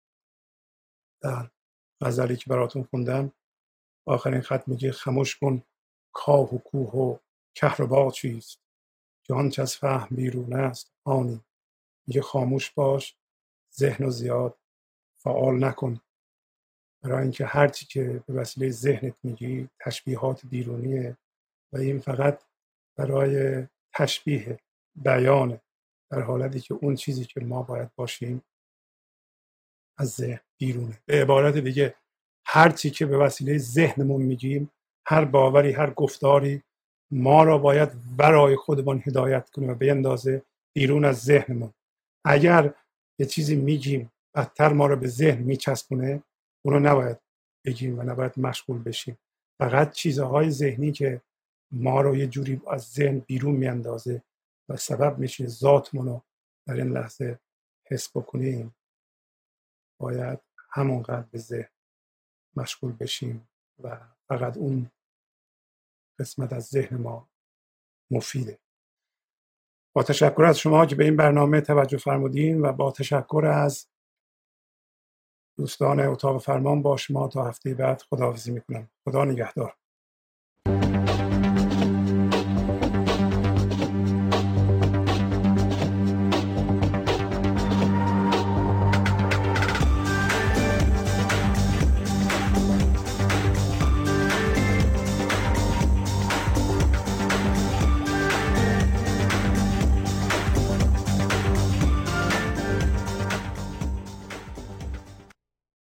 در غزلی که براتون خوندم آخرین خط میگه خموش کن کاه و کوه و کهربا چیست، که آنچه از فهم بیرون است آنی. میگه خاموش باش، ذهن رو زیاد فعال نکن، برای اینکه هر چی که به وسیله ذهنت میگی تشبیهات بیرونیه و این فقط برای تشبیه بیانه، در حالتی که اون چیزی که ما باید باشیم از ذهن بیرونه. به عبارت دیگه هر چی که به وسیله ذهنمون میگیم، هر باوری، هر گفتاری ما را باید برای خودمون هدایت کنه و بیندازه بیرون از ذهنمون. اگر یه چیزی میگیم بدتر ما را به ذهن میچسبونه، اونو نباید بگیم و نباید مشغول بشیم. فقط چیزهای ذهنی که ما رو یه جوری از ذهن بیرون میاندازه و سبب میشه ذاتمون رو در این لحظه حس بکنیم، باید همونقدر به ذهن مشغول بشیم و فقط اون قسمت از ذهن ما مفیده. با تشکر از شما که به این برنامه توجه فرمودین و با تشکر از دوستان اتاق فرمان با شما تا هفته بعد خداحافظی میکنم. خدا نگهدار.